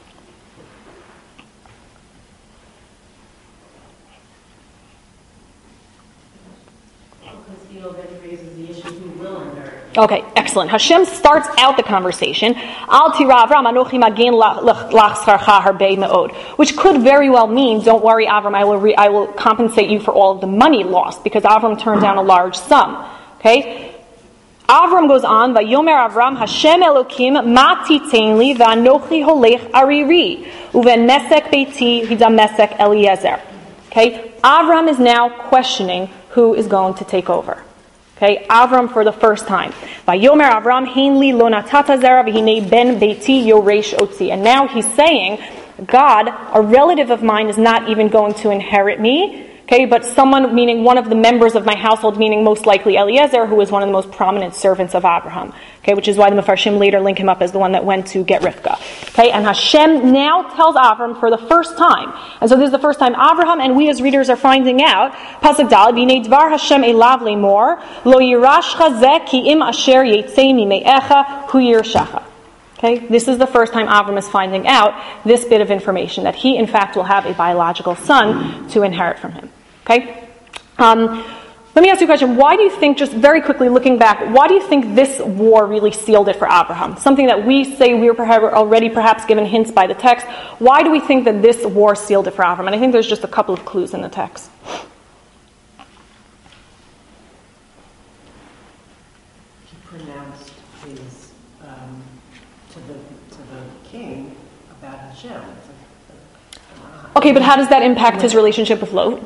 [SPEAKER 3] Because he already raises the issue who will inherit.
[SPEAKER 2] Okay, excellent. Hashem starts out the conversation, Al tira Avram anochi magen lach scharcha harbei me'od, which could very well mean, don't worry Avram, I will compensate you for all of the money lost, because Avram turned down a large sum. Okay? Avram goes on, Vayomer Avram, Hashem Elokim, ma titein li v'anochi holech ariri, uven mesek beiti hidam mesek Eliezer. Okay? Avram is now questioning who is going to take over. Okay? Avram for the first time. Vayomer Avram, hein li lo natata zera v'hinei ben beiti yoresh otzi. And now he's saying, God, a relative of mine is not even going to inherit me. Okay, but someone, meaning one of the members of my household, meaning most likely Eliezer, who is one of the most prominent servants of Abraham. Okay, which is why the Mefarshim later link him up as the one that went to get Rivka. Okay, and Hashem now tells Avram for the first time, and so this is the first time Abraham and we as readers are finding out, Pasuk Dal, V'nei dvar Hashem elav lemor, lo yirashcha zeh ki im asher yetzei mime'echa hu yirshacha. Okay, this is the first time Avram is finding out this bit of information, that he in fact will have a biological son to inherit from him. Okay? Let me ask you a question. Why do you think, just very quickly looking back, why do you think this war really sealed it for Abraham? Something that we say we were already perhaps given hints by the text. Why do we think that this war sealed it for Abraham? And I think there's just a couple of clues in the text.
[SPEAKER 8] He pronounced his to the king about Hashem.
[SPEAKER 2] Okay, but how does that impact his relationship with Lot?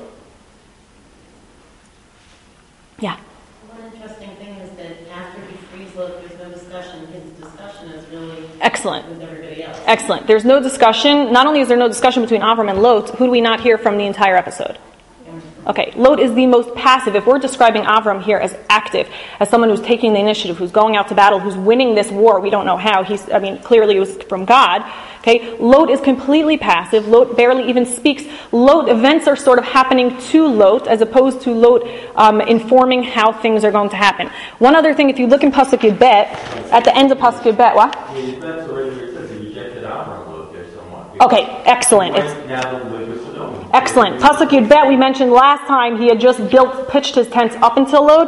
[SPEAKER 2] Yeah.
[SPEAKER 3] One interesting thing is that after he frees Lot, there's no discussion. His discussion is really
[SPEAKER 2] Excellent.
[SPEAKER 3] with everybody else.
[SPEAKER 2] Excellent. There's no discussion. Not only is there no discussion between Avram and Lot, who do we not hear from the entire episode? Okay, Lot is the most passive. If we're describing Avram here as active, as someone who's taking the initiative, who's going out to battle, who's winning this war, we don't know how. Clearly it was from God. Okay, Lot is completely passive. Lot barely even speaks. Lot, events are sort of happening to Lot, as opposed to Lot informing how things are going to happen. One other thing, if you look in Pasuk Yud Bet, at the end of Pasuk Yud Bet, what?
[SPEAKER 7] That's already where it says he rejected Avram a little bit somewhat.
[SPEAKER 2] Okay, excellent. Excellent. Pasuk Yud Bet, we mentioned last time, he had just pitched his tents up until Sodom.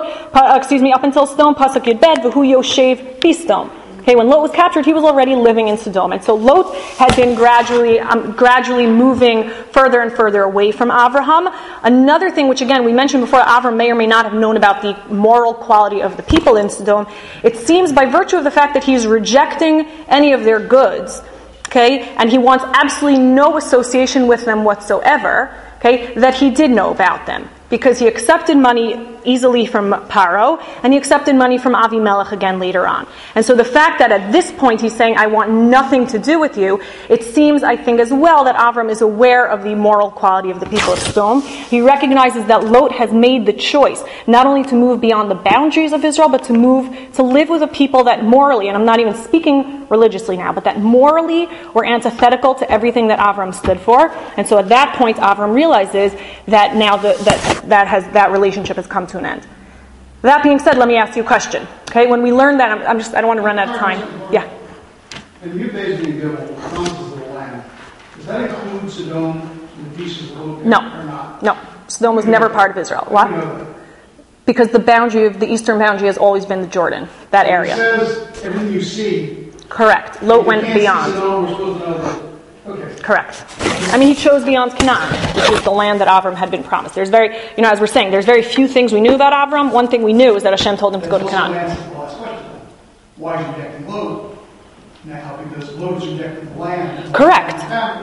[SPEAKER 2] Pasuk Yud Bet, v'hu yoshev bistom. Okay, when Lot was captured, he was already living in Sodom, and so Lot had been gradually moving further and further away from Avraham. Another thing, which again we mentioned before, Avram may or may not have known about the moral quality of the people in Sodom. It seems by virtue of the fact that he's rejecting any of their goods. Okay, and he wants absolutely no association with them whatsoever, okay, that he did know about them. Because he accepted money easily from Paro, and he accepted money from Avimelech again later on. And so the fact that at this point he's saying, I want nothing to do with you, it seems, I think, as well that Avram is aware of the moral quality of the people of Sodom. He recognizes that Lot has made the choice, not only to move beyond the boundaries of Israel, but to live with a people that morally, and I'm not even speaking religiously now, but that morally were antithetical to everything that Avram stood for. And so at that point, Avram realizes that now that relationship has come to an end. That being said, let me ask you a question. Okay, when we learn that, I don't want to run out of time. Yeah.
[SPEAKER 4] And you basically give promises of the land. Does that include Sodom and the pieces of Lot or not?
[SPEAKER 2] No. Sodom was never part of Israel. What? Because the eastern boundary has always been the Jordan, that
[SPEAKER 4] It
[SPEAKER 2] area.
[SPEAKER 4] says everything you see.
[SPEAKER 2] Correct. Lot went
[SPEAKER 4] You can't see
[SPEAKER 2] beyond.
[SPEAKER 4] Sodom, we're supposed to know that. Okay.
[SPEAKER 2] Correct. I mean, he chose beyond Canaan, which is the land that Avram had been promised. There's as we're saying, there's very few things we knew about Avram. One thing we knew is that Hashem told him to go to
[SPEAKER 4] That also
[SPEAKER 2] Canaan.
[SPEAKER 4] answers the last question. Why is he rejecting Lot? Now, because Lot is rejecting the land.
[SPEAKER 2] Correct.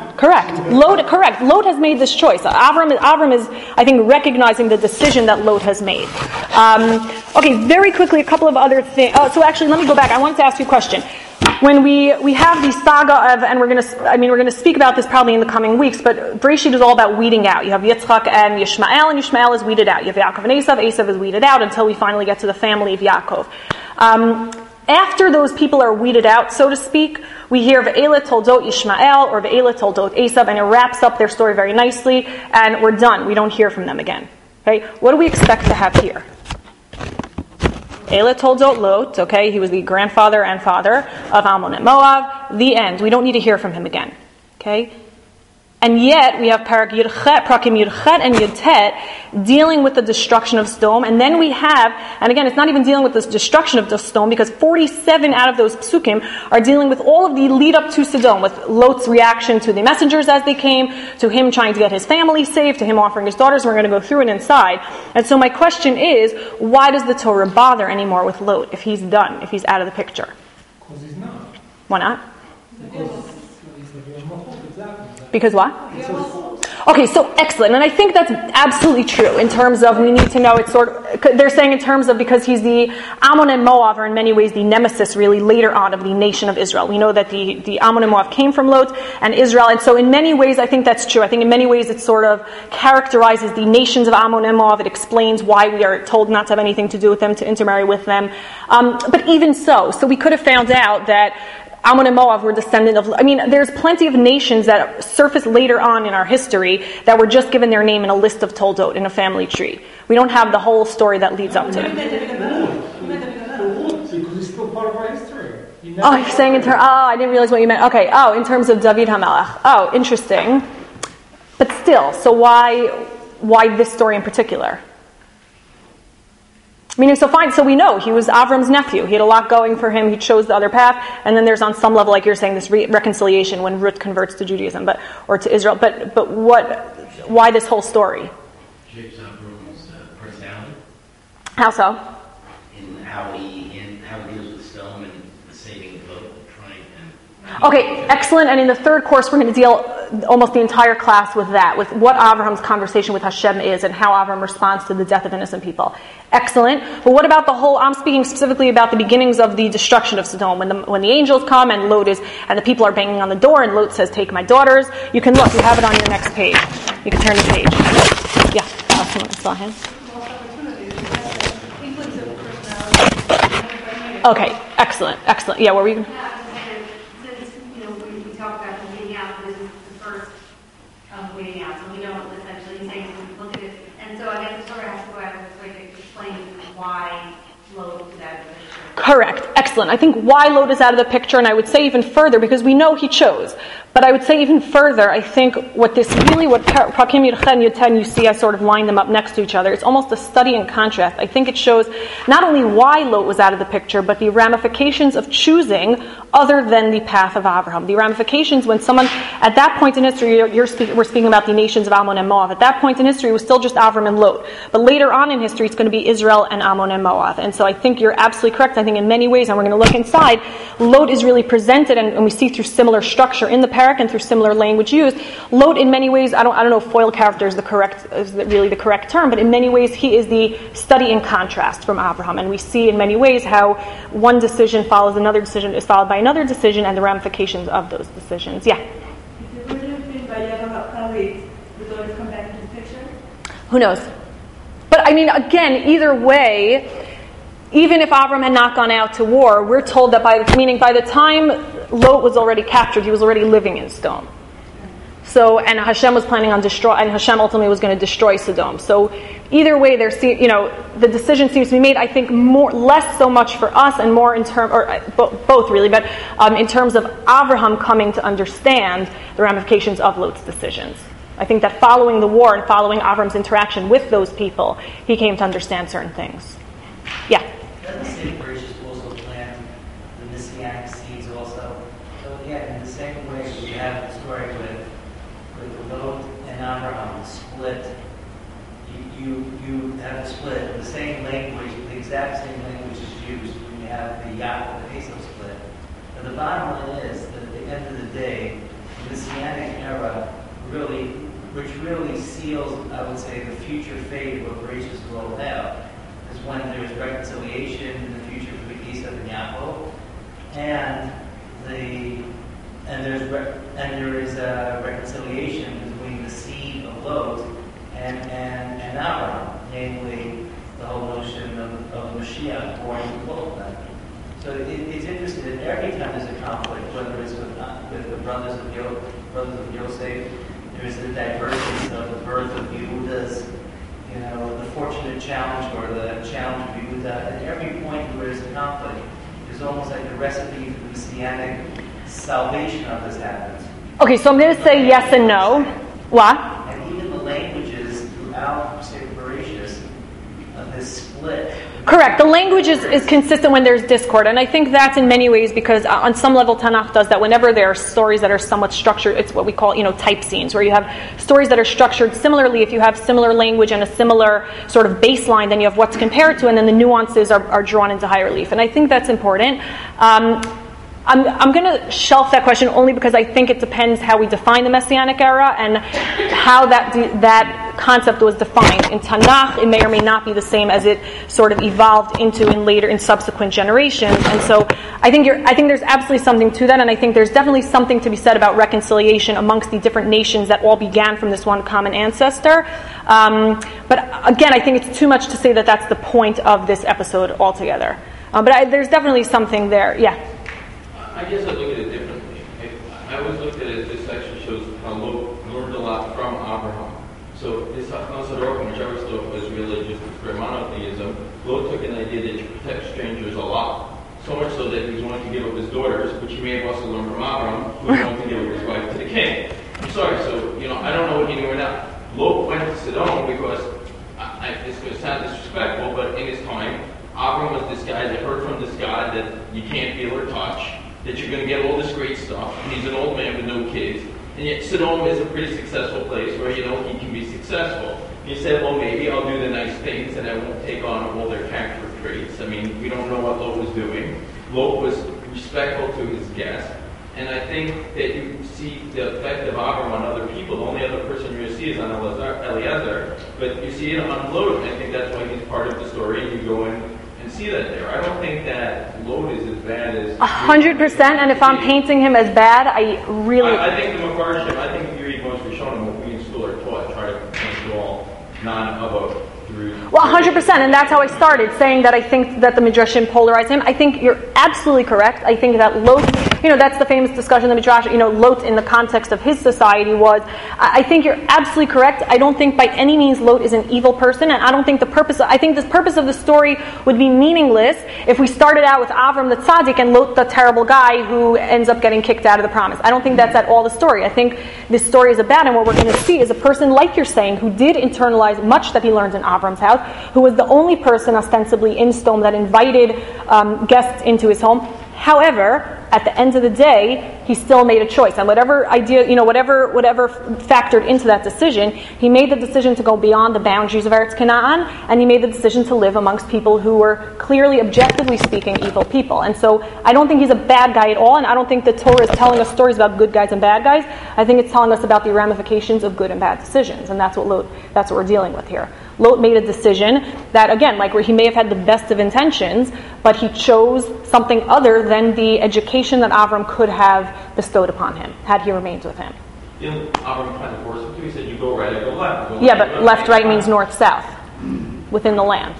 [SPEAKER 2] Lot has made this choice. Avram is, I think, recognizing the decision that Lot has made. Okay, very quickly, a couple of other things. So actually, let me go back. I wanted to ask you a question. When we have the saga of, and we're going to speak about this probably in the coming weeks, but Bereshit is all about weeding out. You have Yitzchak and Yishmael, and Yishmael is weeded out. You have Yaakov and Esav is weeded out until we finally get to the family of Yaakov. After those people are weeded out, so to speak, we hear Ve'ela Toldot Yishmael or Ve'ela Toldot Esav, and it wraps up their story very nicely, and we're done. We don't hear from them again. Okay, what do we expect to have here? Ve'ela Toldot Lot, okay, he was the grandfather and father of Ammon and Moab. The end. We don't need to hear from him again. Okay. And yet, we have Prakim Yudchet and Yudtet dealing with the destruction of Sodom. And then we have, and again, it's not even dealing with the destruction of Sodom, because 47 out of those psukim are dealing with all of the lead up to Sodom, with Lot's reaction to the messengers as they came, to him trying to get his family saved, to him offering his daughters. We're going to go through it inside. And so my question is, why does the Torah bother anymore with Lot if he's done, if he's out of the picture?
[SPEAKER 5] Because he's not.
[SPEAKER 2] Why not?
[SPEAKER 5] Because he's like, exactly.
[SPEAKER 2] Because what? Okay, so excellent. And I think that's absolutely true in terms of we need to know it's sort of, they're saying in terms of because he's the Ammon and Moab are in many ways the nemesis really later on of the nation of Israel. We know that the Ammon and Moab came from Lot and Israel. And so in many ways I think that's true. I think in many ways it sort of characterizes the nations of Ammon and Moab. It explains why we are told not to have anything to do with them, to intermarry with them. But even so we could have found out that Ammon and Moab were descendant of, there's plenty of nations that surfaced later on in our history that were just given their name in a list of Toldot, in a family tree. We don't have the whole story that leads up to it.
[SPEAKER 5] Because he's still part of our history.
[SPEAKER 2] Oh, you're saying I didn't realize what you meant. Okay, in terms of David HaMelech. Oh, interesting. But still, so why this story in particular? Meaning, so we know he was Avram's nephew. He had a lot going for him. He chose the other path. And then there's on some level, like you're saying, this reconciliation when Ruth converts to Judaism, or to Israel. But why this whole story?
[SPEAKER 9] Shapes Avram's personality.
[SPEAKER 2] How so?
[SPEAKER 9] In how he deals with Sodom and the saving of Lot, trying and.
[SPEAKER 2] Okay, excellent. And in the third course, we're going to deal almost the entire class with that, with what Avram's conversation with Hashem is and how Avram responds to the death of innocent people. Excellent. But what about I'm speaking specifically about the beginnings of the destruction of Sodom, when the angels come and and the people are banging on the door and Lot says, take my daughters. You can look, you have it on your next page. You can turn the page. Yeah, someone saw him. Okay, excellent. Yeah, what were you?
[SPEAKER 3] Since, we talked about the weeding out, this is the first of weeding out, so we don't essentially say, look at it. And so I guess the Torah has to go out of its way to explain why Lot is out of the picture.
[SPEAKER 2] Correct. Excellent. I think why Lot is out of the picture, and I would say even further, because we know he chose. But I would say even further, I think what Prakim Yudchet and Yudtet, you see I sort of line them up next to each other. It's almost a study in contrast. I think it shows not only why Lot was out of the picture, but the ramifications of choosing other than the path of Abraham. The ramifications when someone, at that point in history, we're speaking about the nations of Ammon and Moab. At that point in history, it was still just Avram and Lot. But later on in history, it's going to be Israel and Ammon and Moab. And so I think you're absolutely correct. I think in many ways, and we're going to look inside, Lot is really presented, and we see through similar structure in the parak and through similar language used. Lot, in many ways, I don't know if foil character is really the correct term, but in many ways, he is the study in contrast from Abraham. And we see in many ways how one decision follows another decision, is followed by another decision, and the ramifications of those decisions. Yeah?
[SPEAKER 10] If it wouldn't have been by Yaakov Khalid, would Lot have come back into the picture?
[SPEAKER 2] Who knows? But again, either way, even if Avram had not gone out to war, we're told that by the time Lot was already captured, he was already living in Sodom. So, and Hashem was planning on and Hashem ultimately was going to destroy Sodom. So, either way, the decision seems to be made. I think less so much for us, and more in both really, but in terms of Abraham coming to understand the ramifications of Lot's decisions. I think that following the war and following Avram's interaction with those people, he came to understand certain things. Yeah?
[SPEAKER 6] Doesn't say Bereshit also plant the messianic seeds also? So again, in the same way we have the story with Lot and Abraham, the split. You have the split, the same language, the exact same language is used when you have the Yaakov and Esau split. But the bottom line is that at the end of the day, the Messianic era which really seals, I would say, the future fate of what Bereshit will have, is when there's reconciliation in the future for the Esau and Yaakov, and there is a reconciliation between the seed of Lot and Abraham, namely the whole notion of Mashiach born in both of them. So it's interesting that every time there's a conflict, whether it's with the brothers of Yosef, there's the divergence of the birth of Yehuda's, the fortunate challenge or the challenge of Yehuda. At every point where there's a conflict, there's almost like a recipe for messianic salvation of this happens.
[SPEAKER 2] Okay, so I'm going to say yes and no. What?
[SPEAKER 6] And even the languages throughout, say, Bereshit, of this split.
[SPEAKER 2] Correct. The language is consistent when there's discord. And I think that's in many ways because on some level Tanakh does that. Whenever there are stories that are somewhat structured, it's what we call, type scenes, where you have stories that are structured similarly. If you have similar language and a similar sort of baseline, then you have what to compare it to, and then the nuances are drawn into high relief. And I think that's important. I'm going to shelf that question only because I think it depends how we define the Messianic era and how that concept was defined. In Tanakh, it may or may not be the same as it sort of evolved into in subsequent generations. And so I think there's absolutely something to that, and I think there's definitely something to be said about reconciliation amongst the different nations that all began from this one common ancestor. But again, I think it's too much to say that that's the point of this episode altogether. But there's definitely something there. Yeah.
[SPEAKER 7] I guess I look at it differently. I always looked at it, this section shows how Lot learned a lot from Abraham. So this Hasadorkim, which I always thought was really just for monotheism, Lot took an idea that you protect strangers a lot. So much so that he was willing to give up his daughters, which he may have also learned from Abraham, who was willing to give up his wife to the king. I'm sorry, so, I don't know what he knew or not. Lot went to Sodom because, this is going to sound disrespectful, but in his time, Abraham was this guy that heard from this God that you can't feel or touch, that you're going to get all this great stuff, and he's an old man with no kids. And yet Sodom is a pretty successful place where, he can be successful. He said, well, maybe I'll do the nice things and I won't take on all their character traits. I mean, we don't know what Lot was doing. Lot was respectful to his guests. And I think that you see the effect of Abraham on other people. The only other person you're going to see is on Eliezer. But you see it on Lot, and I think that's why he's part of the story, and you go in and see that there. I don't think that Lot is as bad as
[SPEAKER 2] 100%. And if I'm painting him as bad, I
[SPEAKER 7] think the Mepharshim, I think if you read Moshe Rishonim, what we in school are taught, try to paint it all non-Avo through.
[SPEAKER 2] Well, 100%, and that's how I started, saying that I think that the Midrashim polarize him. I think you're absolutely correct. I think that Lot, that's the famous discussion in the Midrash, Lot in the context of his society was, I think you're absolutely correct. I don't think by any means Lot is an evil person, and I don't think the purpose of the story would be meaningless if we started out with Avram the tzaddik and Lot the terrible guy who ends up getting kicked out of the promise. I don't think that's at all the story. I think this story is about, and what we're going to see is a person, like you're saying, who did internalize much that he learned in Avram's house, who was the only person ostensibly in Sodom that invited guests into his home. However, at the end of the day, he still made a choice. And whatever idea, whatever factored into that decision, he made the decision to go beyond the boundaries of Eretz Canaan, and he made the decision to live amongst people who were clearly, objectively speaking, evil people. And so I don't think he's a bad guy at all, and I don't think the Torah is telling us stories about good guys and bad guys. I think it's telling us about the ramifications of good and bad decisions, and that's what we're dealing with here. Lot made a decision that, again, like where he may have had the best of intentions, but he chose something other than the education that Avram could have bestowed upon him, had he remained with him.
[SPEAKER 7] Didn't Avram kind of force him to? He said, you go right, I go left.
[SPEAKER 2] But left, right means north, south, within the land.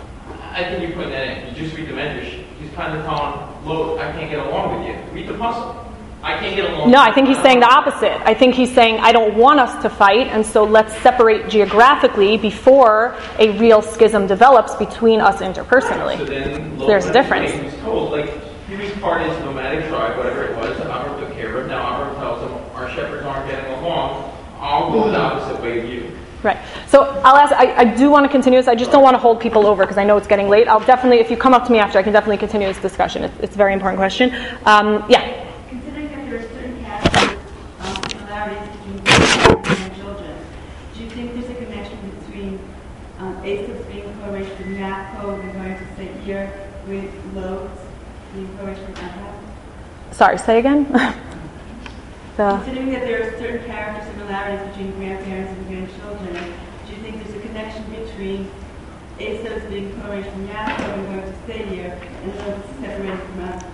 [SPEAKER 7] I think you put that in. You just read the Medrash. He's kind of telling Lot, I can't get along with you. Read the puzzle. I can't get along.
[SPEAKER 2] No, I think he's saying the opposite. I think he's saying, I don't want us to fight, and so let's separate geographically before a real schism develops between us interpersonally.
[SPEAKER 7] So then
[SPEAKER 2] there's a difference.
[SPEAKER 7] He was told, he was part of his nomadic tribe, whatever it was, that Avram took care of. Now Avram tells him, our shepherds aren't getting along. I'll go the opposite way of you.
[SPEAKER 2] Right. So I'll ask, I do want to continue this. I just don't want to hold people over because I know it's getting late. I'll definitely, if you come up to me after, I can definitely continue this discussion. It's a very important question. Yeah.
[SPEAKER 10] Considering that there are certain characters, similarities between parents and children, do you think there's a connection between Esau being encouraged from Yaakov and going to Seir with Lot being encouraged from Abraham?
[SPEAKER 2] Sorry, say again?
[SPEAKER 10] Considering that there are certain character similarities between grandparents and grandchildren, do you think there's a connection between Esau's being encouraged from Yaakov and going to Seir and Lot separated from Abraham?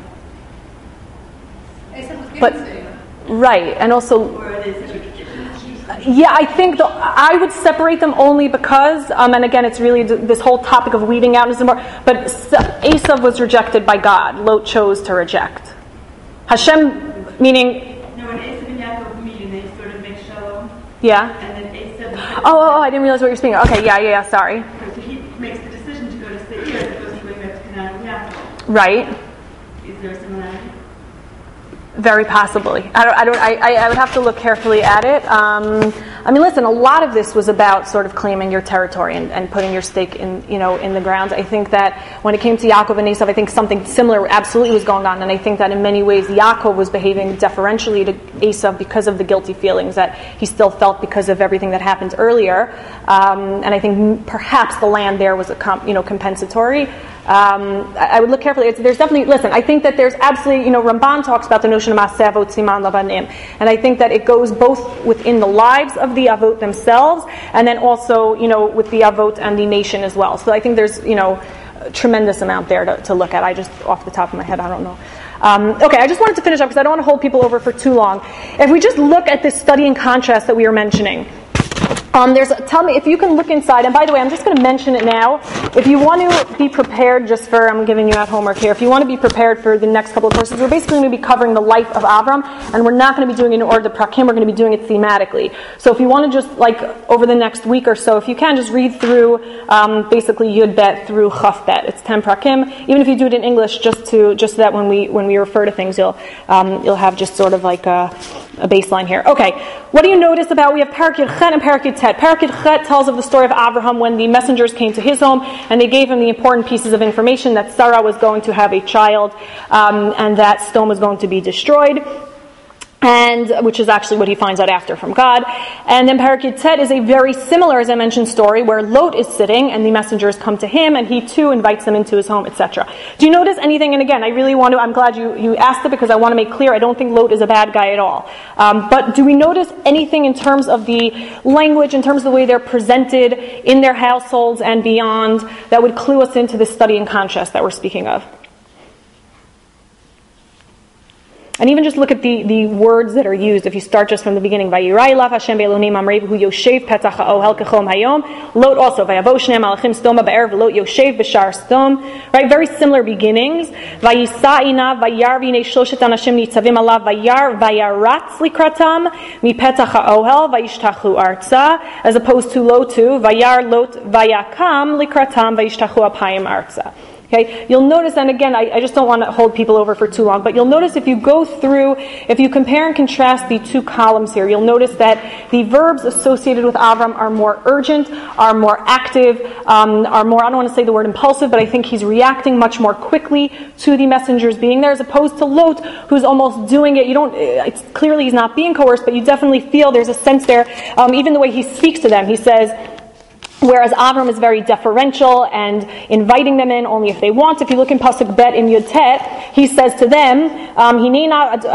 [SPEAKER 3] Esau was given
[SPEAKER 2] But-
[SPEAKER 3] Seir.
[SPEAKER 2] Right, and also...
[SPEAKER 10] Or are they separate?
[SPEAKER 2] Yeah, I think I would separate them only because, and again, it's really this whole topic of weeding out is more. But Esau was rejected by God. Lot chose to reject. Hashem, meaning.
[SPEAKER 10] No, when Esau and Yaakov meet and they sort of make shalom,
[SPEAKER 2] Yeah.
[SPEAKER 10] and then Esau.
[SPEAKER 2] Oh, I didn't realize what you're speaking. Okay, yeah. Sorry.
[SPEAKER 10] So he makes the decision to go to Seir as opposed to going back to Canaan with Yaakov.
[SPEAKER 2] Right.
[SPEAKER 10] Is there a similarity?
[SPEAKER 2] Very possibly. I would have to look carefully at it. I mean, listen, a lot of this was about sort of claiming your territory and putting your stake in the ground. I think that when it came to Yaakov and Esau, I think something similar absolutely was going on, and I think that in many ways Yaakov was behaving deferentially to Esau because of the guilty feelings that he still felt because of everything that happened earlier. And I think perhaps the land there was compensatory. I would look carefully. There's definitely, listen, I think that there's absolutely, Ramban talks about the notion of Maaseh Avot Siman Lavanim, and I think that it goes both within the lives of the Avot themselves, and then also, with the Avot and the nation as well. So I think there's, a tremendous amount there to look at. I just, off the top of my head, I don't know. Okay, I just wanted to finish up because I don't want to hold people over for too long. If we just look at this study and contrast that we were mentioning, tell me if you can look inside, and by the way, I'm just going to mention it now. If you want to be prepared, I'm giving you out homework here. If you want to be prepared for the next couple of courses, we're basically going to be covering the life of Avram, and we're not going to be doing it in order to prakim. We're going to be doing it thematically. So if you want to just over the next week or so, if you can just read through basically Yud Bet through Chaf Bet. It's 10 prakim. Even if you do it in English, just so that when we refer to things, you'll have just sort of like a baseline here. Okay, what do you notice about? We have Parak Yud Chet and Parak Yud Tet. Parak Yud Chet tells of the story of Abraham when the messengers came to his home and they gave him the important pieces of information that Sarah was going to have a child and that stone was going to be destroyed. And which is actually what he finds out after from God. And then Parak Yud Tet is a very similar, as I mentioned, story where Lot is sitting and the messengers come to him and he too invites them into his home, etc. Do you notice anything? And again, I'm glad you asked it because I want to make clear I don't think Lot is a bad guy at all. But do we notice anything in terms of the language, in terms of the way they're presented in their households and beyond that would clue us into this study and contrast that we're speaking of? And even just look at the words that are used. If you start just from the beginning, Vayirai lav Hashem be'elonim amrei v'hu yoshev petach ha'ohel kechom hayom. Lot also, Vayavo shnei malachim stoma ba'erev v'lot yoshev b'shar stom. Right, very similar beginnings. Vayisa'ina vayar v'nei shloshet anashim nitzavim alav vayar vayaratz likratam mi petach ha'ohel vayishtachu arza. As opposed to Lot 2, Vayar Lot vayakam likratam vayishtachu apayim arza. Okay, you'll notice, and again, I just don't want to hold people over for too long, but you'll notice if you go through, if you compare and contrast the two columns here, you'll notice that the verbs associated with Avram are more urgent, are more active, are more, I don't want to say the word impulsive, but I think he's reacting much more quickly to the messengers being there, as opposed to Lot, who's almost doing it. It's clearly he's not being coerced, but you definitely feel there's a sense there, even the way he speaks to them. He says, whereas Avram is very deferential and inviting them in only if they want. If you look in Pasuk Bet in Yud Tet, he says to them, Hinei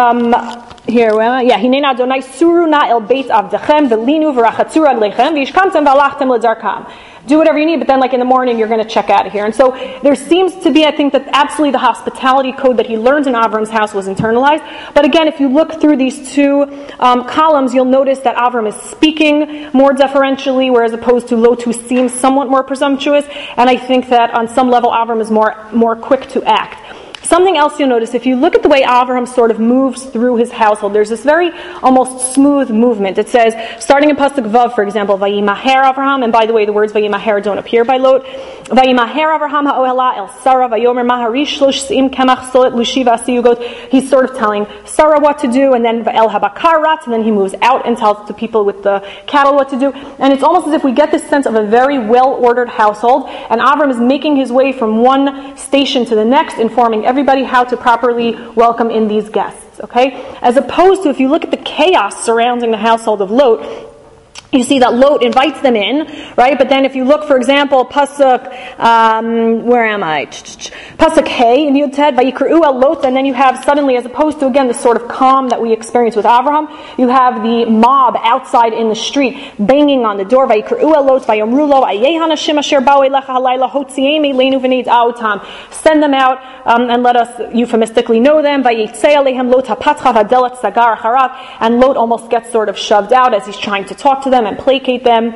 [SPEAKER 2] Adonai suru na el beit avdechem velinu v'rachatzur aglechem v'ishkamtem v'alachtem ledarkam. Do whatever you need, but then in the morning you're going to check out of here. And so there seems to be, I think, that absolutely the hospitality code that he learned in Avram's house was internalized. But again, if you look through these two columns, you'll notice that Avram is speaking more deferentially, whereas opposed to Lot, who seems somewhat more presumptuous. And I think that on some level, Avram is more quick to act. Something else you'll notice, if you look at the way Avraham sort of moves through his household, there's this very almost smooth movement. It says, starting in Pasuk Vav, for example, Vayimaher Avraham, and by the way, the words Vayimaher don't appear by Lot. Vayimaher Avraham ha'ohela el Sarah vayomer maharish shlosh si'im kemach solet lushi v'asiyugot. He's sort of telling Sarah what to do, and then El habakar ratz, and then he moves out and tells the people with the cattle what to do. And it's almost as if we get this sense of a very well-ordered household, and Avram is making his way from one station to the next, informing everybody how to properly welcome in these guests, okay? As opposed to, if you look at the chaos surrounding the household of Lot, you see that Lot invites them in, right? But then if you look, for example, Pasuk, where am I? Pasuk Hey, in Yud Ted, Vayikru el Lot, and then you have suddenly, as opposed to, again, the sort of calm that we experience with Avraham, you have the mob outside in the street, banging on the door, Vayikru el Lot, Vayomru lo, Ayeh hanashim asher ba'u elecha halayla, hotziemi leinu v'nid autam. Send them out, and let us euphemistically know them, Vayitzei alehem Lot hapatcha hadelet sagar harav, and Lot almost gets sort of shoved out as he's trying to talk to them and placate them.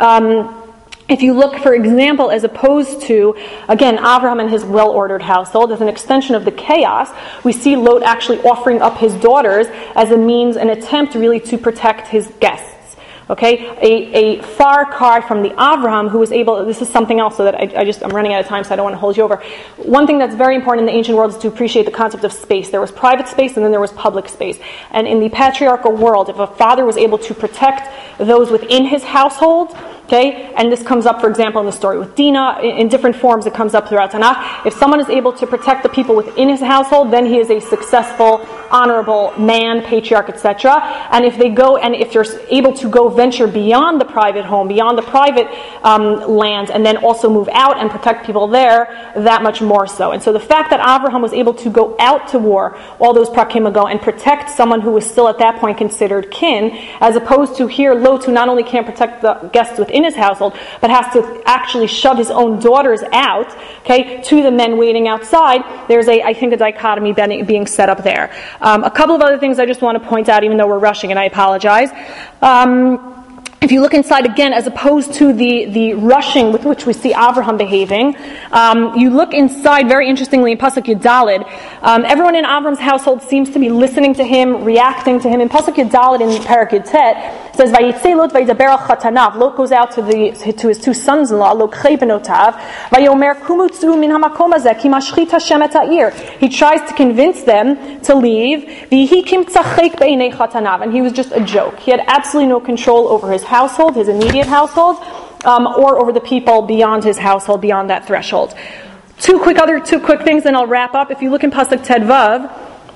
[SPEAKER 2] If you look, for example, as opposed to, again, Avraham and his well-ordered household, as an extension of the chaos, we see Lot actually offering up his daughters as a means, an attempt really to protect his guests. Okay, a far cry from the Avraham who was able, this is something else, so that I'm running out of time, so I don't want to hold you over. One thing that's very important in the ancient world is to appreciate the concept of space. There was private space and then there was public space. And in the patriarchal world, if a father was able to protect those within his household, okay, and this comes up, for example, in the story with Dinah, in different forms it comes up throughout Tanakh. If someone is able to protect the people within his household, then he is a successful, honorable man, patriarch, etc. And if you're able to go venture beyond the private home, beyond the private land, and then also move out and protect people there, that much more so. And so the fact that Avraham was able to go out to war all those prakim ago and protect someone who was still at that point considered kin, as opposed to here Lot, who not only can't protect the guests within his household, but has to actually shove his own daughters out, okay, to the men waiting outside. There's I think a dichotomy being set up there. A couple of other things I just want to point out, even though we're rushing, and I apologize. If you look inside again, as opposed to the rushing with which we see Avraham behaving, you look inside very interestingly in Pasuk Yudalid. Everyone in Avram's household seems to be listening to him, reacting to him. In Pasuk Yudalid in Parak Yud it says, "Vayitzei Lot vayidaber al chatanav." Lot goes out to his two sons-in-law, Lokchei benotav. Vayomer kumu tzu min hamakom hazeh ki mashchit Hashem et ha'ir. He tries to convince them to leave. V'hi kim tzachek b'einei chatanav, and he was just a joke. He had absolutely no control over his household, his immediate household, or over the people beyond his household, beyond that threshold. Two quick things, and I'll wrap up. If you look in Pasuk Tedvav,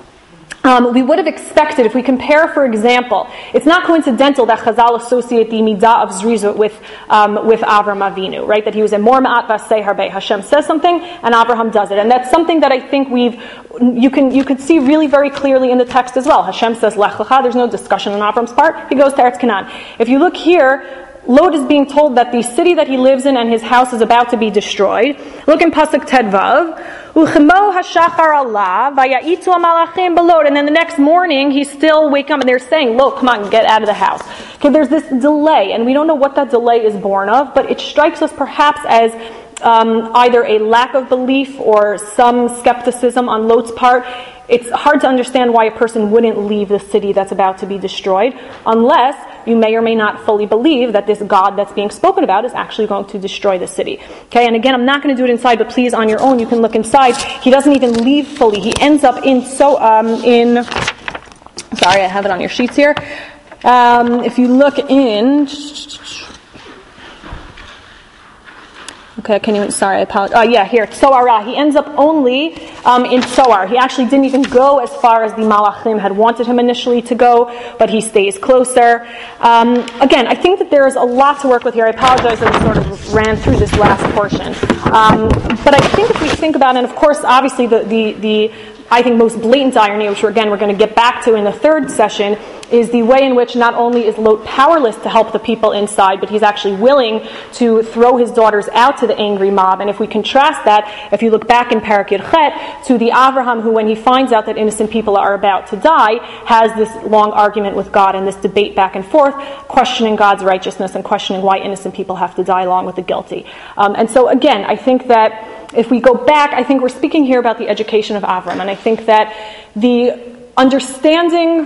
[SPEAKER 2] we would have expected, if we compare, for example, it's not coincidental that Chazal associate the midah of Zrizut with Avram Avinu, right? That he was a mor ma'at v'aseh harbe. Hashem says something, and Avraham does it, and that's something that I think you could see really very clearly in the text as well. Hashem says lech lecha. There's no discussion on Avram's part. He goes to Eretz Canaan. If you look here, Lot is being told that the city that he lives in and his house is about to be destroyed. Look in Pasuk Tedvav. Uchemo hashachar Allah vayaitzu hamalachim belot. And then the next morning, he's still waking up and they're saying, Lot, come on, get out of the house. Okay, there's this delay, and we don't know what that delay is born of, but it strikes us perhaps as either a lack of belief or some skepticism on Lot's part. It's hard to understand why a person wouldn't leave the city that's about to be destroyed, unless you may or may not fully believe that this God that's being spoken about is actually going to destroy the city. Okay, and again, I'm not going to do it inside, but please, on your own, you can look inside. He doesn't even leave fully. He ends up sorry, I have it on your sheets here. If you look in... Okay, I apologize. Here, Tzoarah. He ends up only in Tzoar. He actually didn't even go as far as the Malachim had wanted him initially to go, but he stays closer. Again, I think that there is a lot to work with here. I apologize that I sort of ran through this last portion. But I think if we think about it, and of course, obviously the I think most blatant irony, which we're going to get back to in the third session, is the way in which not only is Lot powerless to help the people inside, but he's actually willing to throw his daughters out to the angry mob. And if we contrast that, if you look back in Parak Yud Chet, to the Avraham who, when he finds out that innocent people are about to die, has this long argument with God and this debate back and forth, questioning God's righteousness and questioning why innocent people have to die along with the guilty. And so again, I think that if we go back, I think we're speaking here about the education of Avram, and I think that the understanding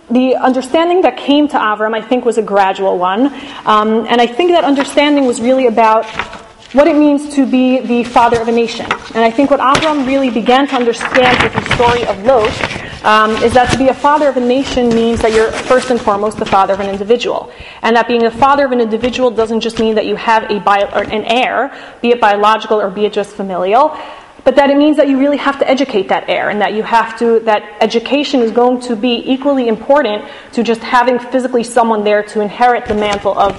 [SPEAKER 2] that came to Avram, I think, was a gradual one, and I think that understanding was really about what it means to be the father of a nation. And I think what Avram really began to understand with the story of Lot is that to be a father of a nation means that you're first and foremost the father of an individual. And that being a father of an individual doesn't just mean that you have an heir, be it biological or be it just familial, but that it means that you really have to educate that heir, and that education is going to be equally important to just having physically someone there to inherit the mantle of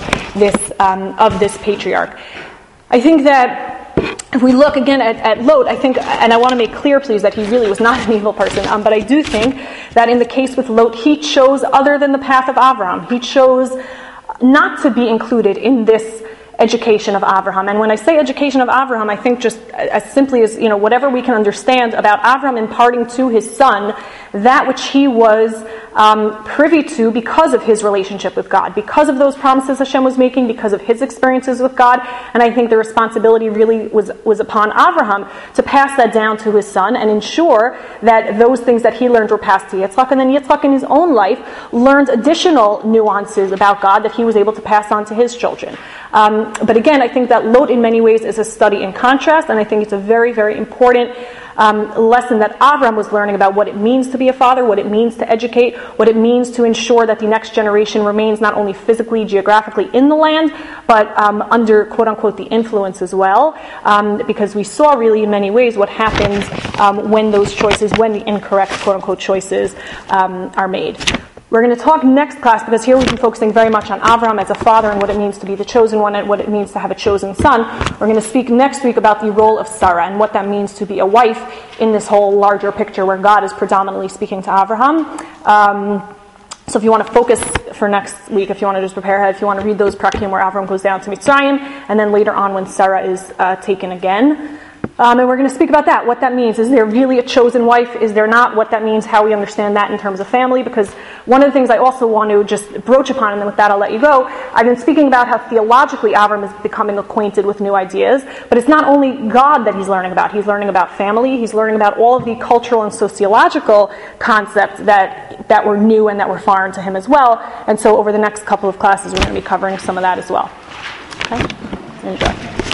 [SPEAKER 2] this patriarch. I think that if we look again at Lot, I think, and I want to make clear, please, that he really was not an evil person, but I do think that in the case with Lot, he chose other than the path of Avram. He chose not to be included in this education of Abraham. And when I say education of Abraham, I think just as simply as, whatever we can understand about Abraham imparting to his son that which he was privy to because of his relationship with God, because of those promises Hashem was making, because of his experiences with God. And I think the responsibility really was upon Abraham to pass that down to his son and ensure that those things that he learned were passed to Yitzchak. And then Yitzchak in his own life learned additional nuances about God that he was able to pass on to his children. But again, I think that Lot in many ways is a study in contrast, and I think it's a very, very important lesson that Avram was learning about what it means to be a father, what it means to educate, what it means to ensure that the next generation remains not only physically, geographically in the land, but under, quote-unquote, the influence as well, because we saw really in many ways what happens when the incorrect, quote-unquote, choices are made. We're going to talk next class, because here we've been focusing very much on Avram as a father and what it means to be the chosen one and what it means to have a chosen son. We're going to speak next week about the role of Sarah and what that means to be a wife in this whole larger picture where God is predominantly speaking to Abraham. So if you want to focus for next week, if you want to just prepare ahead, if you want to read those prakim where Avram goes down to Mitzrayim, and then later on when Sarah is taken again. And we're going to speak about that, what that means. Is there really a chosen wife? Is there not? What that means, how we understand that in terms of family. Because one of the things I also want to just broach upon, and then with that I'll let you go, I've been speaking about how theologically Avram is becoming acquainted with new ideas, but it's not only God that he's learning about. He's learning about family, he's learning about all of the cultural and sociological concepts that were new and that were foreign to him as well. And so over the next couple of classes we're going to be covering some of that as well. Okay? Enjoy.